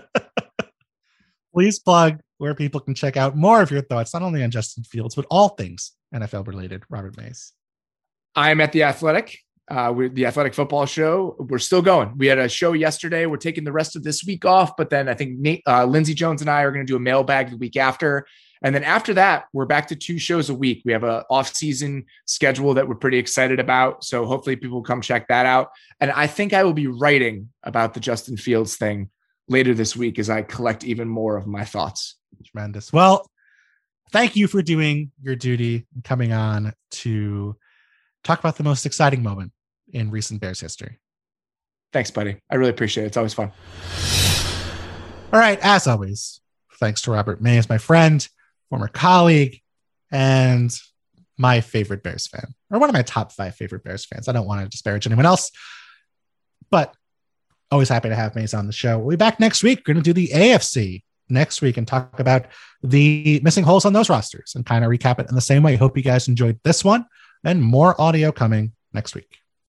A: Please plug where people can check out more of your thoughts, not only on Justin Fields, but all things NFL related. Robert Mays.
I: I'm at The Athletic. The Athletic Football Show. We're still going. We had a show yesterday. We're taking the rest of this week off, but then I think Lindsey Jones and I are going to do a mailbag the week after. And then after that, we're back to 2 shows a week. We have an off-season schedule that we're pretty excited about. So hopefully people will come check that out. And I think I will be writing about the Justin Fields thing later this week as I collect even more of my thoughts.
A: Tremendous. Well, thank you for doing your duty and coming on to talk about the most exciting moment in recent Bears history.
I: Thanks, buddy. I really appreciate it. It's always fun.
A: All right. As always, thanks to Robert Mays, my friend, former colleague, and my favorite Bears fan, or one of my top 5 favorite Bears fans. I don't want to disparage anyone else, but always happy to have Mays on the show. We'll be back next week. We're going to do the AFC next week and talk about the missing holes on those rosters and kind of recap it in the same way. Hope you guys enjoyed this one, and more audio coming next week.